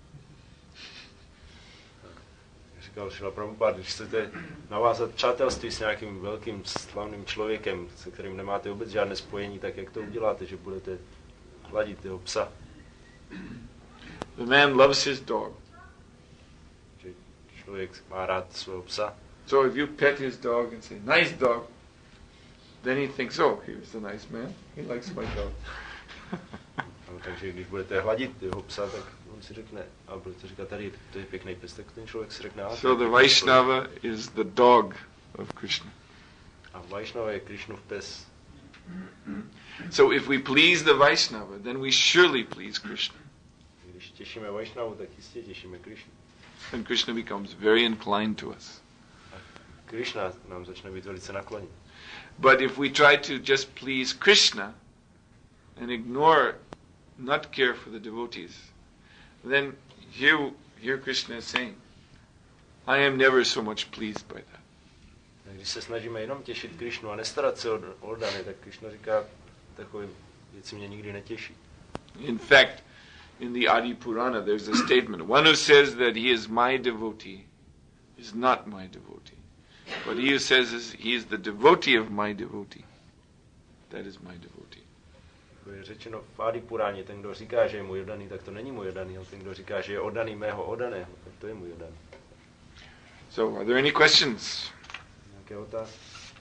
Říkal Srila Prabhupada, když chcete navázat přátelství s nějakým velkým slavným člověkem, se kterým nemáte vůbec žádné spojení, tak jak to uděláte, že budete hladit jeho psa? The man loves his dog. Že člověk má rád svého psa. So if you pet his dog and say, nice dog, then he thinks, oh, here's a nice man. He likes my dog. No, takže když budete hladit jeho psa, tak on si řekne, a budete říkat, tady to je pěkný pes, tak ten člověk si řekne, so the Vaishnava is the dog of Krishna. A Vaishnava je Krishnův pes. So if we please the Vaishnava, then we surely please Krishna. Když těšíme Vaishnavu, tak jistě těšíme Krishnu. And Krishna becomes very inclined to us. A Krishna nám začne být velice nakloněn. But if we try to just please Krishna and ignore, not care for the devotees, then here Krishna is saying, I am never so much pleased by that. Když se snažíme jenom těšit Krishnu a nestarat se o oddané, tak Krishna říká takovým věci mě nikdy netěší. In fact, in the Adi Purana there's a statement. One who says that he is my devotee is not my devotee. But he who says he is the devotee of my devotee, that is my devotee. Je řečeno v Adi Puráně, ten, kdo říká, že je můj oddaný, tak to není můj oddaný, ale ten, kdo říká, že je oddaný mého oddaného, tak to je můj oddaný. So, are there any questions? Nějaké otázky?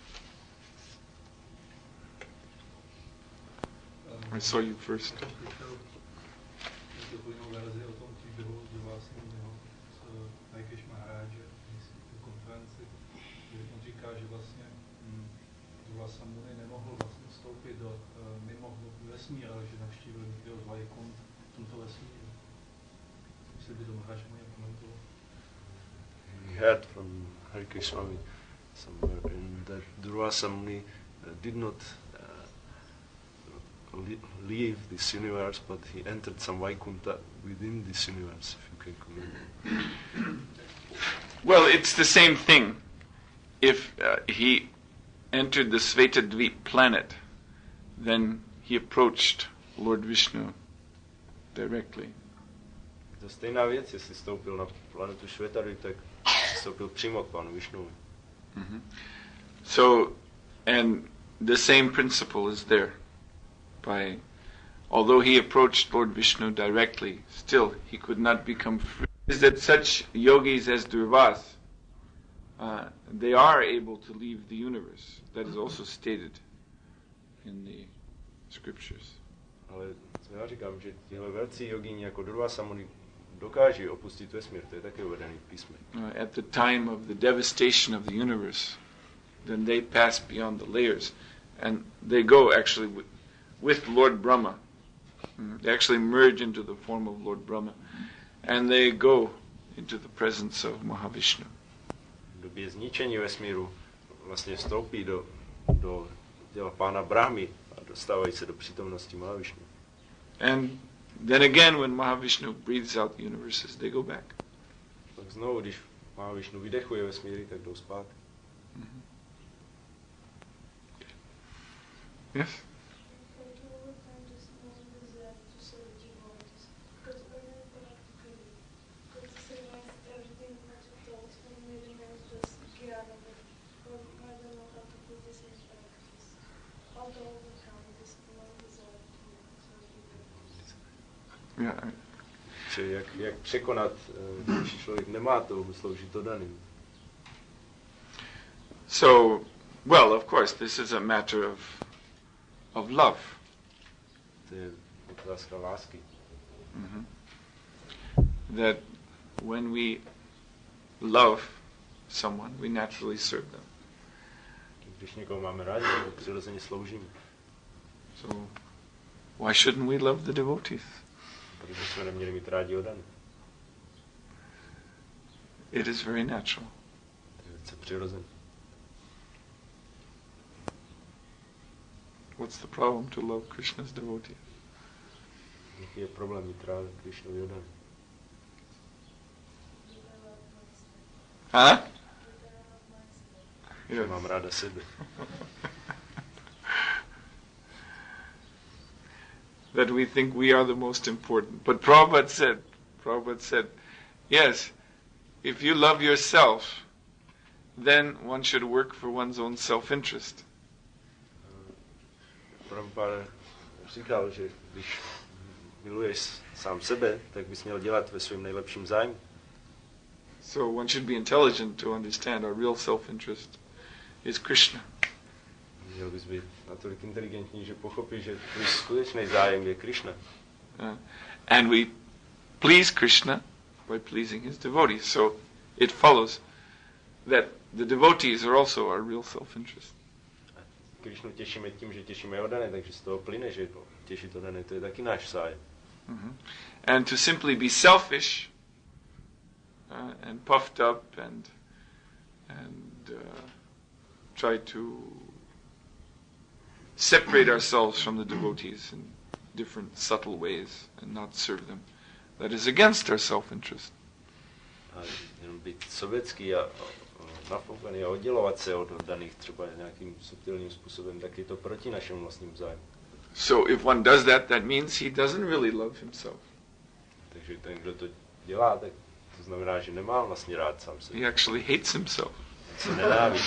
I saw you first. verzi o tom příběhu Durvasanovi s Ajkesh Maharáže v konferenci, kde on říká, že vlastně Durvasamuni nemohl vlastně vstoupit do mimo vesmír, ale že navštívil někdo z Vaikont v tomto vesmíru. Jestli by to Maharáž mohl komentovat. We heard from Ajkesh Swami somewhere that Durvasamuni did not leave this universe, but he entered some Vaikunta within this universe, if you can comment. Well, it's the same thing. If he entered the Svetadvip planet, then he approached Lord Vishnu directly. To stejná věc, jestli stoupil na planetu Švetadvip, tak stoupil přímo k panu Vishnu. Mm-hmm. So, and the same principle is there. Although he approached Lord Vishnu directly, still he could not become free. Is that such yogis as Durvas, they are able to leave the universe. That is also stated in the scriptures. Ale co já říkám, že tihle velcí jogíni jako Durvasamuni dokáží opustit vesmír, to je také uvedený v písmě. At the time of the devastation of the universe, then they pass beyond the layers, and they go actually with Lord Brahma. They actually merge into the form of Lord Brahma. And they go into the presence of Mahavishnu. V době zničení vesmíru vlastně vstoupí do těla pána Brahmy a dostávají se do přítomnosti Mahavishnu. And then again, when Mahavishnu breathes out the universes, they go back. Tak znovu, když Mahavishnu vydechuje vesmíry, tak jdou zpátky. Yes? Čili jak překonat, když člověk nemá touhu sloužit oddaným. So, well, of course, this is a matter of love. To je otázka lásky. Mm-hmm. That when we love someone, we naturally serve them. Když někoho máme rádi, tak přirozeně sloužíme. So, why shouldn't we love the devotees? Protože jsme neměli mít rádi oddané. It is very natural. To je velice přirozené. What's the problem to love Krishna's devotees? Jaký je problém mít rád Krishnovi oddané? Huh? Že mám ráda sebe. That we think we are the most important. But Prabhupada said, yes, if you love yourself, then one should work for one's own self-interest. Prabhupada říkal, že když miluješ sám sebe, tak bys měl dělat ve svém nejlepším zájmu. So one should be intelligent to understand our real self-interest is Krishna. Měl bys být natolik inteligentní, že pochopíš, že tvůj skutečný zájem je Krishna. And we please Krishna by pleasing his devotees. So it follows that the devotees are also our real self-interest. Krishnu těšíme tím, že těšíme oddané, takže z toho plyne, že těšit oddané, to je taky náš zájem. Mm-hmm. And to simply be selfish and puffed up and try to separate ourselves from the devotees in different subtle ways and not serve them, that is against our self-interest. A jenom být sobecký a nafoukaný a oddělovat se od oddaných třeba nějakým subtilním způsobem, tak je to proti našemu vlastním zájmu. So if one does that, that means he doesn't really love himself. Takže ten, kdo to dělá, tak to znamená, že nemá vlastně rád sám sebe. He actually hates himself. Se nenávidí.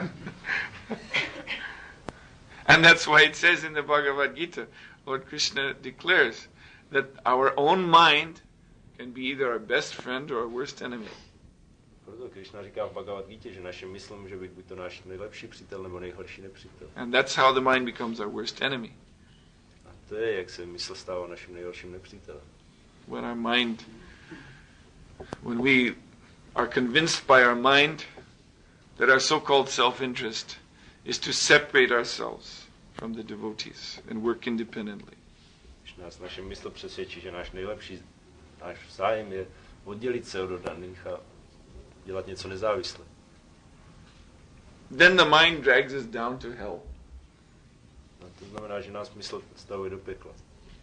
And that's why it says in the Bhagavad Gita, Lord Krishna declares that our own mind can be either our best friend or our worst enemy. Proto Krishna říká v Bhagavad Gita, že naše mysl může být buď to náš nejlepší přítel nebo nejhorší nepřítel. And that's how the mind becomes our worst enemy. A to je, jak se mysl stává naším nejhorším nepřítelem. When our mind, when we are convinced by our mind that our so-called self-interest is to separate ourselves from the devotees and work independently. Když nás naše mysl přesvědčí, že náš zájem je oddělit se od oddaných a dělat něco nezávisle. Then the mind drags us down to hell. A to znamená, že nás mysl stavuje do pekla.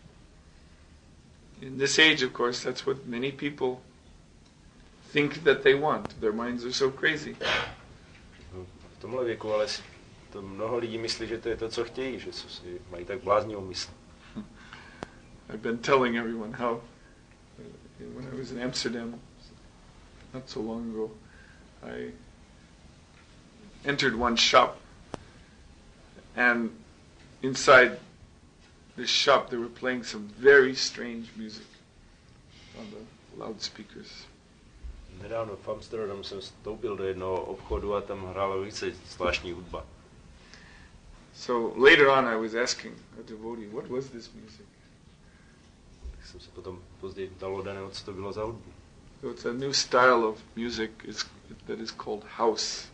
In this age, of course, that's what many people think that they want. Their minds are so crazy. V tomhle věku ale to mnoho lidí myslí, že to je to, co chtějí, že si mají tak bláznivou mysl. I've been telling everyone how when I was in Amsterdam not so long ago, I entered one shop, and inside this shop they were playing some very strange music on the loudspeakers. Nedávno v Amsterdamu jsem vstoupil do jednoho obchodu a tam hrála velice zvláštní hudba. So later on I was asking a devotee, what was this music? Tak jsem se potom později dalo daného, co to bylo za hudbu. So it's a new style of music that is called house.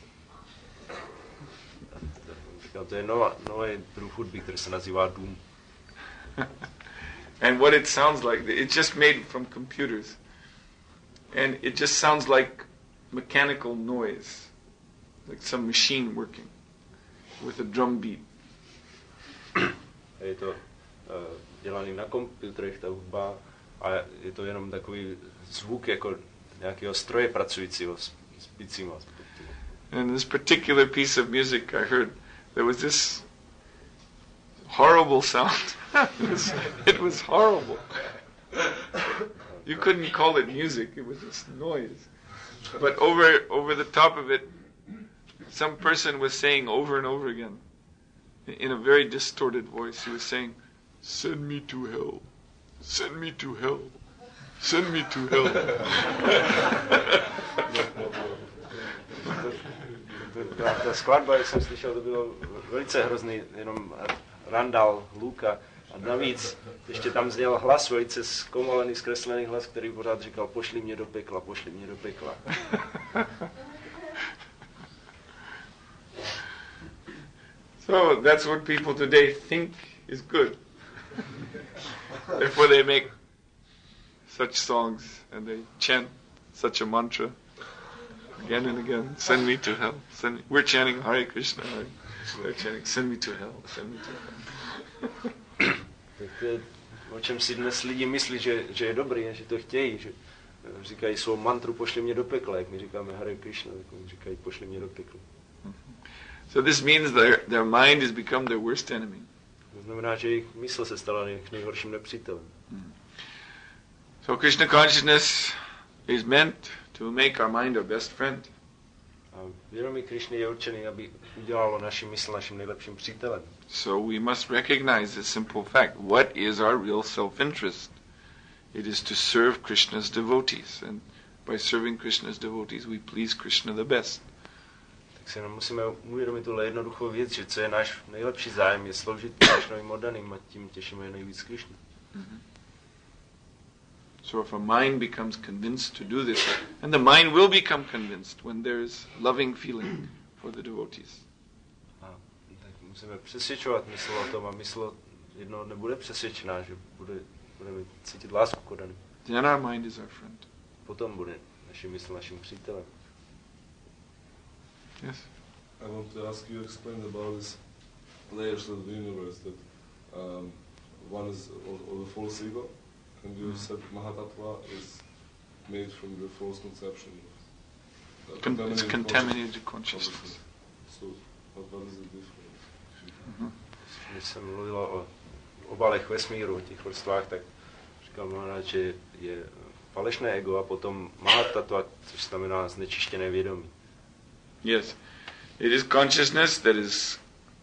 Říkám, to je nový druh hudby, který se nazývá dům. And what it sounds like, it's just made from computers. And it just sounds like mechanical noise, like some machine working with a drum beat. Je to dělaný na komputerech, ta hudba, a je to jenom takový zvuk jako nějakého stroje pracujícího s bicíma. And this particular piece of music I heard, there was this horrible sound. It was horrible. You couldn't call it music, it was just noise. But over the top of it, some person was saying over and over again, in a very distorted voice, he was saying, "Send me to hell, send me to hell, send me to hell." Ta skladba, jak jsem slyšel, to bylo velice hrozný, jenom randál, hluka. A navíc ještě tam zněl hlas, velice zkomalený, zkreslený hlas, který pořád říkal, pošli mě do pekla, pošli mě do pekla. So that's what people today think is good. Therefore they make such songs and they chant such a mantra again and again. Send me to hell. We're chanting Hare Krishna. They're chanting, send me to hell, send me to hell. Tak to je, o čem si dnes lidi myslí, že je dobrý, že to chtějí, že říkají svou mantru, pošli mě do pekla, jak my říkáme Hare Krishna, tak oni říkají, pošli mě do pekla. So this means their mind has become their worst enemy. To znamená, že jejich mysl se stala nejhorším nepřítelem. So Krishna consciousness is meant to make our mind our best friend. A vědomí Krišny je určený, aby udělalo naši mysl naším nejlepším přítelem. So we must recognize this simple fact. What is our real self-interest? It is to serve Krishna's devotees. And by serving Krishna's devotees, we please Krishna the best. Tak si jenom musíme uvědomit tuhle jednoduchou věc, že co je náš nejlepší zájem, je sloužit Krišnovým oddaným a tím těšíme nejvíc Krišnu. So if a mind becomes convinced to do this, and the mind will become convinced when there is loving feeling for the devotees. A tak musíme přesvědčovat mysl o tom a mysl jednoho nebude přesvědčená, že budeme cítit lásku k oddaným. Then our mind is our friend. Potom bude naše mysl naším přítelem. Yes. I want to ask you to explain about this layers of the universe that one is of the false ego, and you said Mahatattva is made from the false conception of It's contaminated consciousness. So, what is the difference? Když jsem mluvil o obalech vesmíru, o těch vrstvách, tak říkal Maharaj, že je falešné ego a potom Mahatattva, což znamená znečištěné vědomí. Yes. It is consciousness that is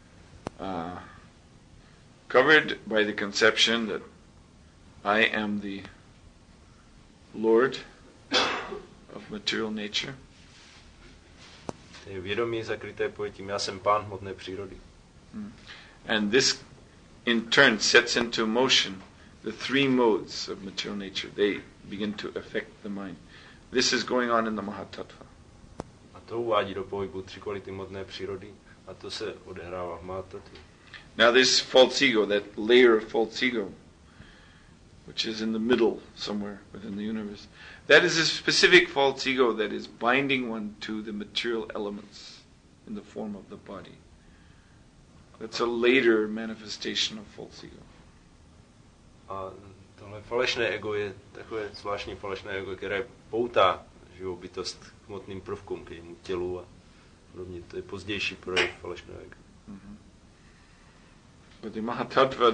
covered by the conception that I am the Lord of material nature. To je vědomí zakryté pojetím, já jsem pán hmotné přírody. And this in turn sets into motion the three modes of material nature. They begin to affect the mind. This is going on in the Mahatattva. A to uvádí do pohybu tři kvality hmotné přírody a to se odehrává v Mahatattva. Now this false ego, that layer of false ego, which is in the middle somewhere within the universe, that is a specific false ego that is binding one to the material elements in the form of the body. That's a later manifestation of false ego. A tohle falešné ego je takové zvláštní falešné ego, které poutá živou bytost k hmotným prvkům, k jejímu tělu a podobně. To je pozdější projev falešného ega. Mm-hmm. But the Mahatattva,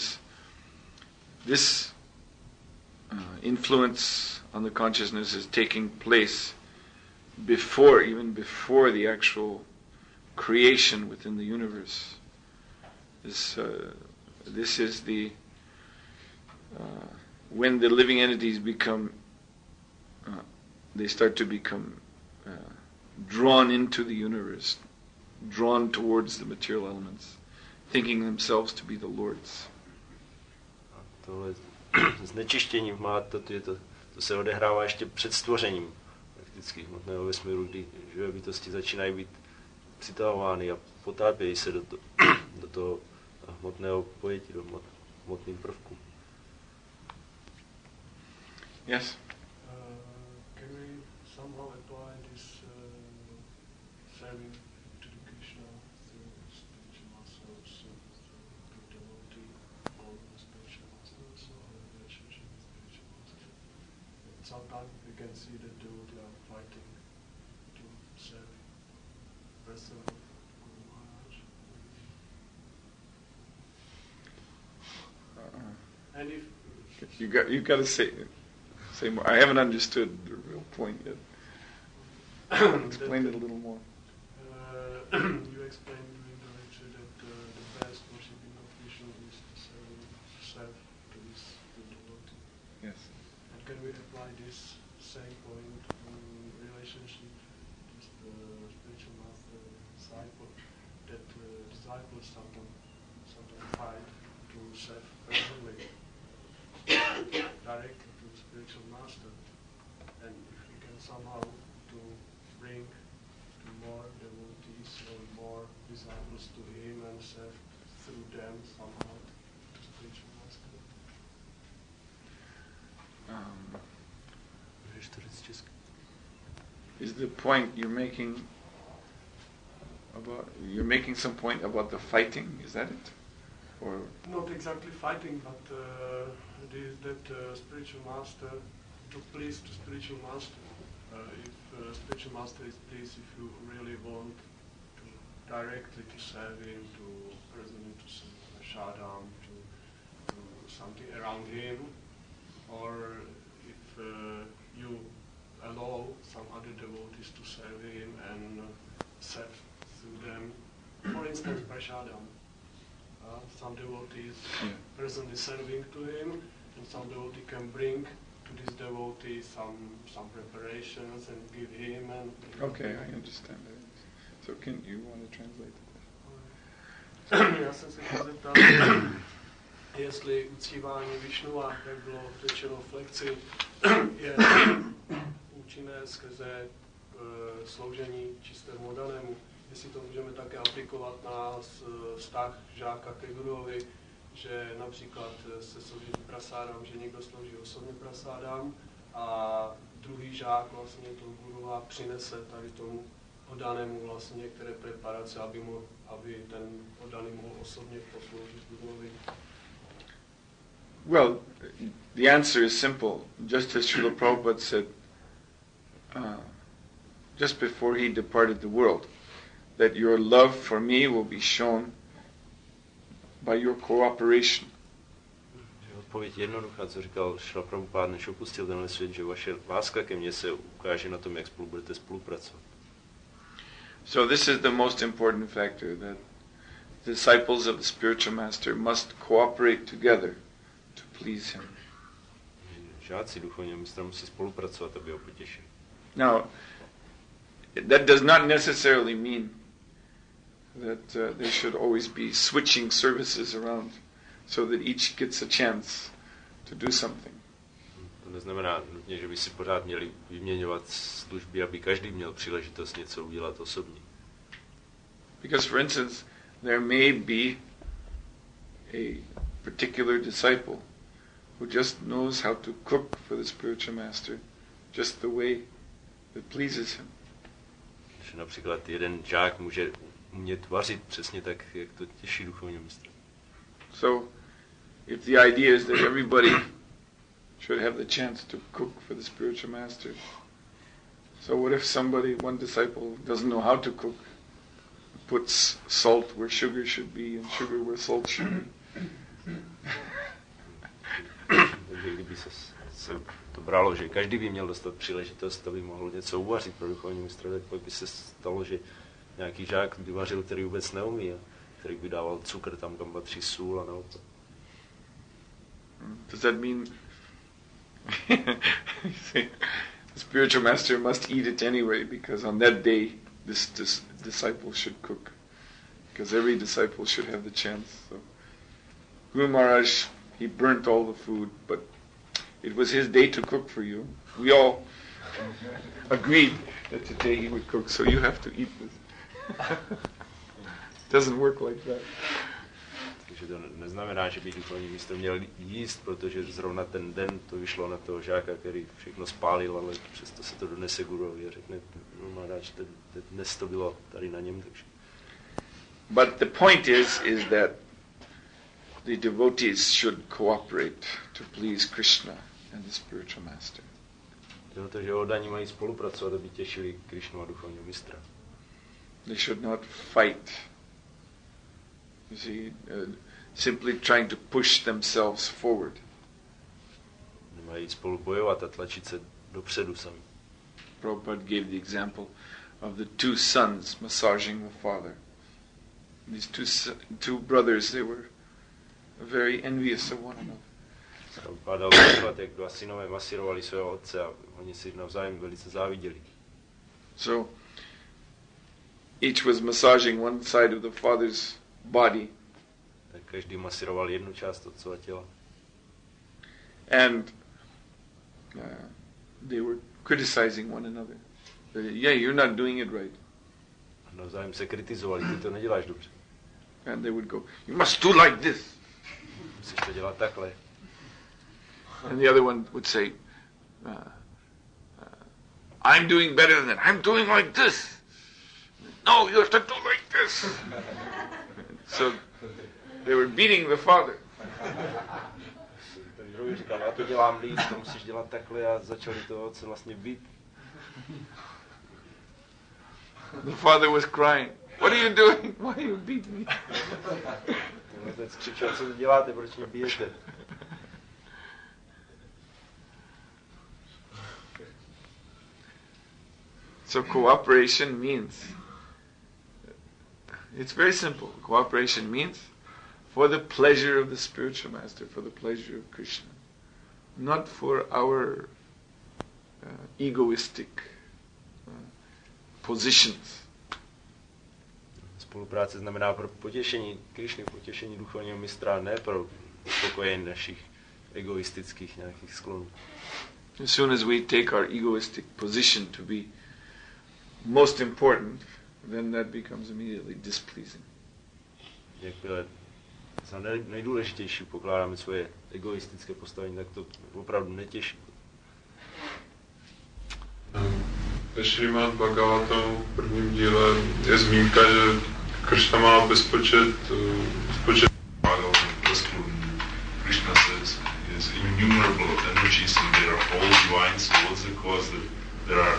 this influence on the consciousness is taking place even before the actual creation within the universe. This is the when the living entities they start to become drawn into the universe, drawn towards the material elements, thinking themselves to be the lords. A tohle znečištění v Mahatattva, to se odehrává ještě před stvořením prakticky hmotného vesmíru, kdy živé bytosti začínají být přitahovány a potápějí se do toho hmotného pojetí, do hmotným prvků. Yes? Can we somehow apply this serving to the Krishna through spiritual masters, through devotee, or spiritual masters, or relationship with spiritual masters? Sometimes we can see that devotee are fighting to serve personally Guru Maharaj. And if you got to say more. I haven't understood the real point yet. Explain it a little more. You explained during the lecture that the best worshipping of Vishnu is to serve to his devotee. Yes. And can we apply this same point in relationship to the spiritual master disciple, that disciples sometimes fight to serve personally, directly to the spiritual master, and if we can somehow to bring more devotees or more disciples to him and serve through them somehow to spiritual master. Is the point you're making some point about the fighting? Is that it? Or not exactly fighting, but that spiritual master, to please the spiritual master. If spiritual master is pleased, if you really want to directly to serve him, to present to some shadam, to do something around him, or if you allow some other devotees to serve him and serve through them, for instance, prashadam. Some devotees personally serving to him, and some devotee can bring to this devotee some preparations and give him and... Okay, I understand that. So you want to translate that? Já jsem se chtěl zeptat, jestli uctívání Višnua, jak bylo řečeno v lekci, je účinné skrze sloužení čistému oddanému. Jestli to můžeme také aplikovat na vztah žáka ke guruovi, že například se slouží prasádám, že někdo slouží osobně prasádám a druhý žák vlastně toho gurua přinese tady tomu oddanému vlastně některé preparace, aby ten oddaný mohl osobně posloužit guruovi. Well, the answer is simple. Just as Srila Prabhupada said just before he departed the world, that your love for me will be shown by your cooperation. Odpověď jednoduchá, co říkal Šrila Prabhupáda, než opustil tenhle svět, že vaše láska ke mně se ukáže na tom, jak spolu budete spolupracovat. So this is the most important factor, that disciples of the spiritual master must cooperate together to please him. Žáci duchovního mistra musí spolupracovat, aby ho potěšili. Now, that does not necessarily mean that they should always be switching services around so that each gets a chance to do something. To neznamená nutně, že by si pořád měli vyměňovat služby, aby každý měl příležitost něco udělat osobně. Because, for instance, there may be a particular disciple who just knows how to cook for the spiritual master just the way that pleases him. Že například jeden žák může umět vařit přesně tak, jak to těší duchovního mistra. So, if the idea is that everybody should have the chance to cook for the spiritual master, so what if one disciple doesn't know how to cook, puts salt where sugar should be and sugar where salt should be? Takže kdyby se to bralo, že každý by měl dostat příležitost, aby mohl něco uvařit pro duchovní mistra, tak pak by se stalo, že nějaký žák by vařil, který vůbec neumí, a který by dával cukr tam, kam patří sůl a naopak. Does that mean the spiritual master must eat it anyway, because on that day this disciple should cook, because every disciple should have the chance. So Guru Maharaj, he burnt all the food, but it was his day to cook for you. We all agreed that today he would cook, so you have to eat this. It doesn't work like that. Takže to neznamená, že by duchovní mistr měl jíst, protože zrovna ten den to vyšlo na toho žáka, který všechno spálil, ale přesto se to donese guruvi a řekne, no Maharaj, dnes to bylo tady na něm. Takže. But the point is that the devotees should cooperate to please Krishna and the spiritual master. Takže oddaní mají spolupracovat, aby těšili Krishnu a duchovního mistra. They should not fight. You see, simply trying to push themselves forward. Nemají spolu bojovat a tlačit se dopředu sami. Prabhupada gave the example of the two sons massaging the father. These two brothers, they were very envious of one another. Prabhupada dal příklad, jak dva synové masírovali svého otce a oni si navzájem velice záviděli. So, each was massaging one side of the father's body. Tak každý masíroval jednu část otcova těla. And they were criticizing one another. Yeah, you're not doing it right. A navzájem se kritizovali, ty to neděláš dobře. And they would go, you must do like this. Musíš to dělat takhle. And the other one would say, I'm doing better than that. I'm doing like this. No, you have to do like this. So they were beating the father. Ten druhý říkal, já to dělám líp, to musíš dělat takhle a začali toho otce vlastně být. The father was crying. What are you doing? Why you beat me? Ten otec křičel, co děláte, proč mě bijete? So cooperation means, it's very simple. Cooperation means for the pleasure of the spiritual master, for the pleasure of Krishna, not for our egoistic positions. Spolupráce znamená pro potěšení Krišny, potěšení duchovního mistra, ne pro uspokojení našich egoistických nějakých sklonů. As soon as we take our egoistic position to be most important, then that becomes immediately displeasing. Jakmile za nejdůležitější pokládáme svoje egoistické postavení, tak to opravdu netěší. Ve Šrímad Bhagavatam v prvním díle je zmínka, že Krishna má bezpočet Krishna says is innumerable energies and they are all divine, so what's the cause that there are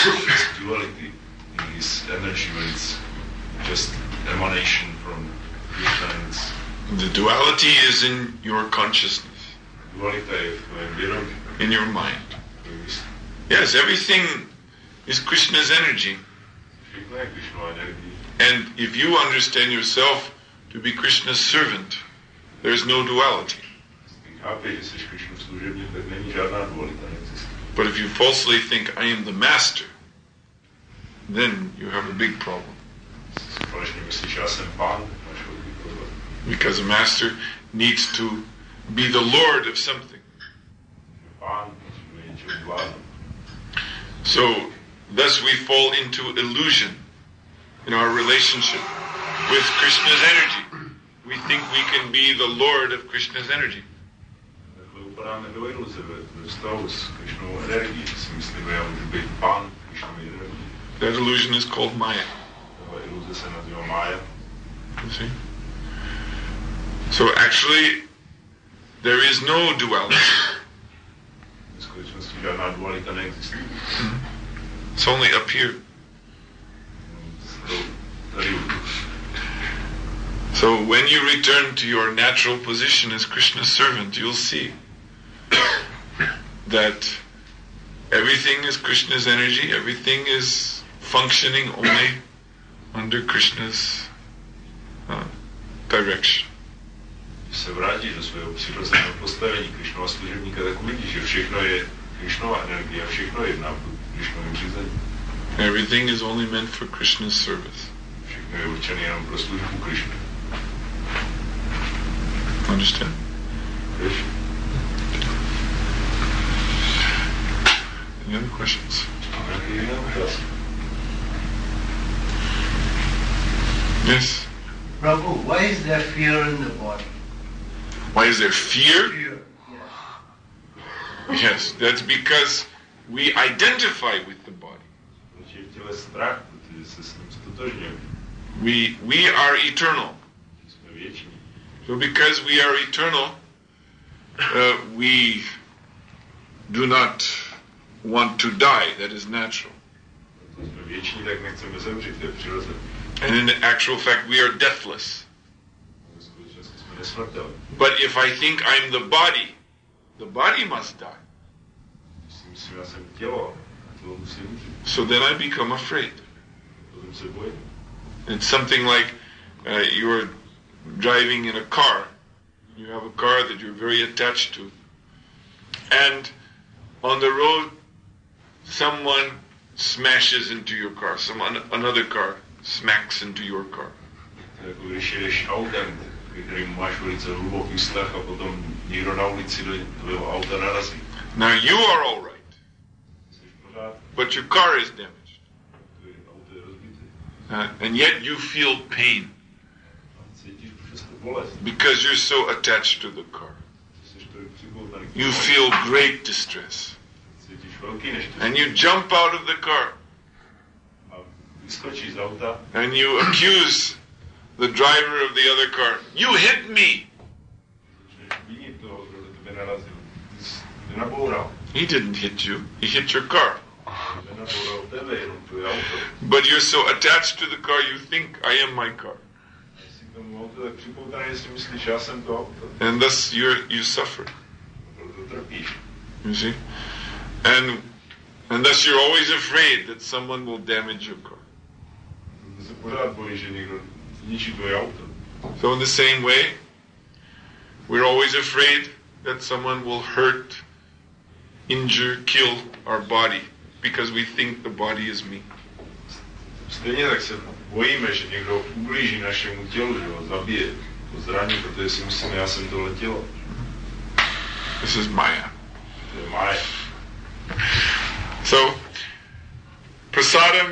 duality in his energy when it's just emanation from Krishna nic. The duality is in your consciousness, Dualita je v tvojom vědomí, in your mind. v tvojom mysli. Yes, everything is Krishna's energy. Všechno je Krishnova energie. And if you understand yourself to be Krishna's servant, there is no duality. Když chápeš, že jsi Krishnův služebník, tak není žádná dualita, neexistuje. But if you falsely think, I am the master, then you have a big problem. Společně myslíš, já jsem pán, tak máš velký problém. Because a master needs to be the lord of something. Pán musí něčeho vládnout. So, thus we fall into illusion in our relationship with Krishna's energy. We think we can be the lord of Krishna's energy. Takhle upadáme do iluze ve vztahu s Krishnovou energií, že si myslíme, já můžu být pán Krishnovou energií. That illusion is called Maya. Tahle iluze se nazývá Mája. You see? So actually, there is no duality. V skutečnosti žádná dualita neexistuje. It's only up here. Tady So when you return to your natural position as Krishna's servant, you'll see that everything is Krishna's energy, everything is functioning only under Krishna's direction. Když se vrátíš do svého přirozeného postavení Krishnova služebníka, tak uvidíš, že všechno je Krishnova energie a všechno je na Krishnovém řízení. Everything is only meant for Krishna's service. Všechno je určené jenom pro službu Krishny. Understand? Víš? Any other questions? Nějaké jiné otázky? Yes? Prabhu, why is there fear in the body? Why is there fear? Fear, yes. Yes, that's because we identify with the body. Proč je v těle strach, protože se s ním stotožňujeme. We are eternal. Jsme věční. So because we are eternal, we do not want to die. That is natural. Protože jsme věční, tak nechceme zemřít, to je přirozené. And in actual fact, we are deathless. V skutečnosti jsme nesmrtelní. But if I think I'm the body must die. Když si myslím, já jsem tělo, a tělo musí umřít. So then I become afraid. Potom se bojím. It's something like you're driving in a car. You have a car that you're very attached to. And on the road, someone smashes into your car. Another car smacks into your car. Jako když jedeš autem, kterým máš velice hluboký vztah a potom někdo na ulici do tvého auta narazí. Now you are all right, Jsi v pořádku, but your car is damaged. tvoje auto je rozbité. And yet you feel pain A cítíš přesto bolest, because you're so attached to the car. jsi to připoutaný. You feel great distress. Cítíš velký neštěstí. And you jump out of the car A vyskočíš z auta and you accuse the driver of the other car. You hit me! začneš vinit toho, kdo do tebe narazil. Ty jsi nenaboural. He didn't hit you. He hit your car. Nenaboural tebe, jenom tvoje auto. But you're so attached to the car, you think, I am my car. A jsi k tomu auto tak připoutaný, že si myslíš, já jsem to auto. And thus you suffer. Proto trpíš. You see? And thus you're always afraid that someone will damage your car. Proto se pořád bojíš, že někdo zničí tvoje auto. So in the same way, we're always afraid that someone will hurt, injure, kill our body because we think the body is me. Stejně tak se bojíme, že někdo ublíží našemu tělu, že ho zabije, to zraní, protože si myslíme, já jsem tohle tělo. This is Maya. To je Mája. So, prasadam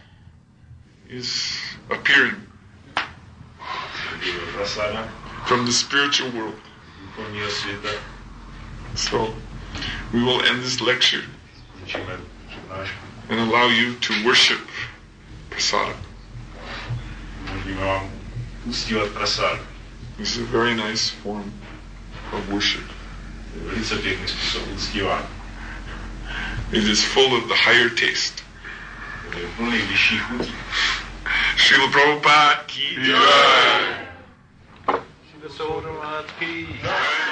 is appearing To je prasáda from the spiritual world. duchovního světa. So, we will end this lecture Končíme přednášku. and allow you to worship prasadam. Umožníme vám uctívat prasádu. This is a very nice form of worship. To je velice pěkný způsob uctívání. It is full of the higher taste. To je plný vyšší chutí. Srila Prabhupada ki jai. Souromat ki.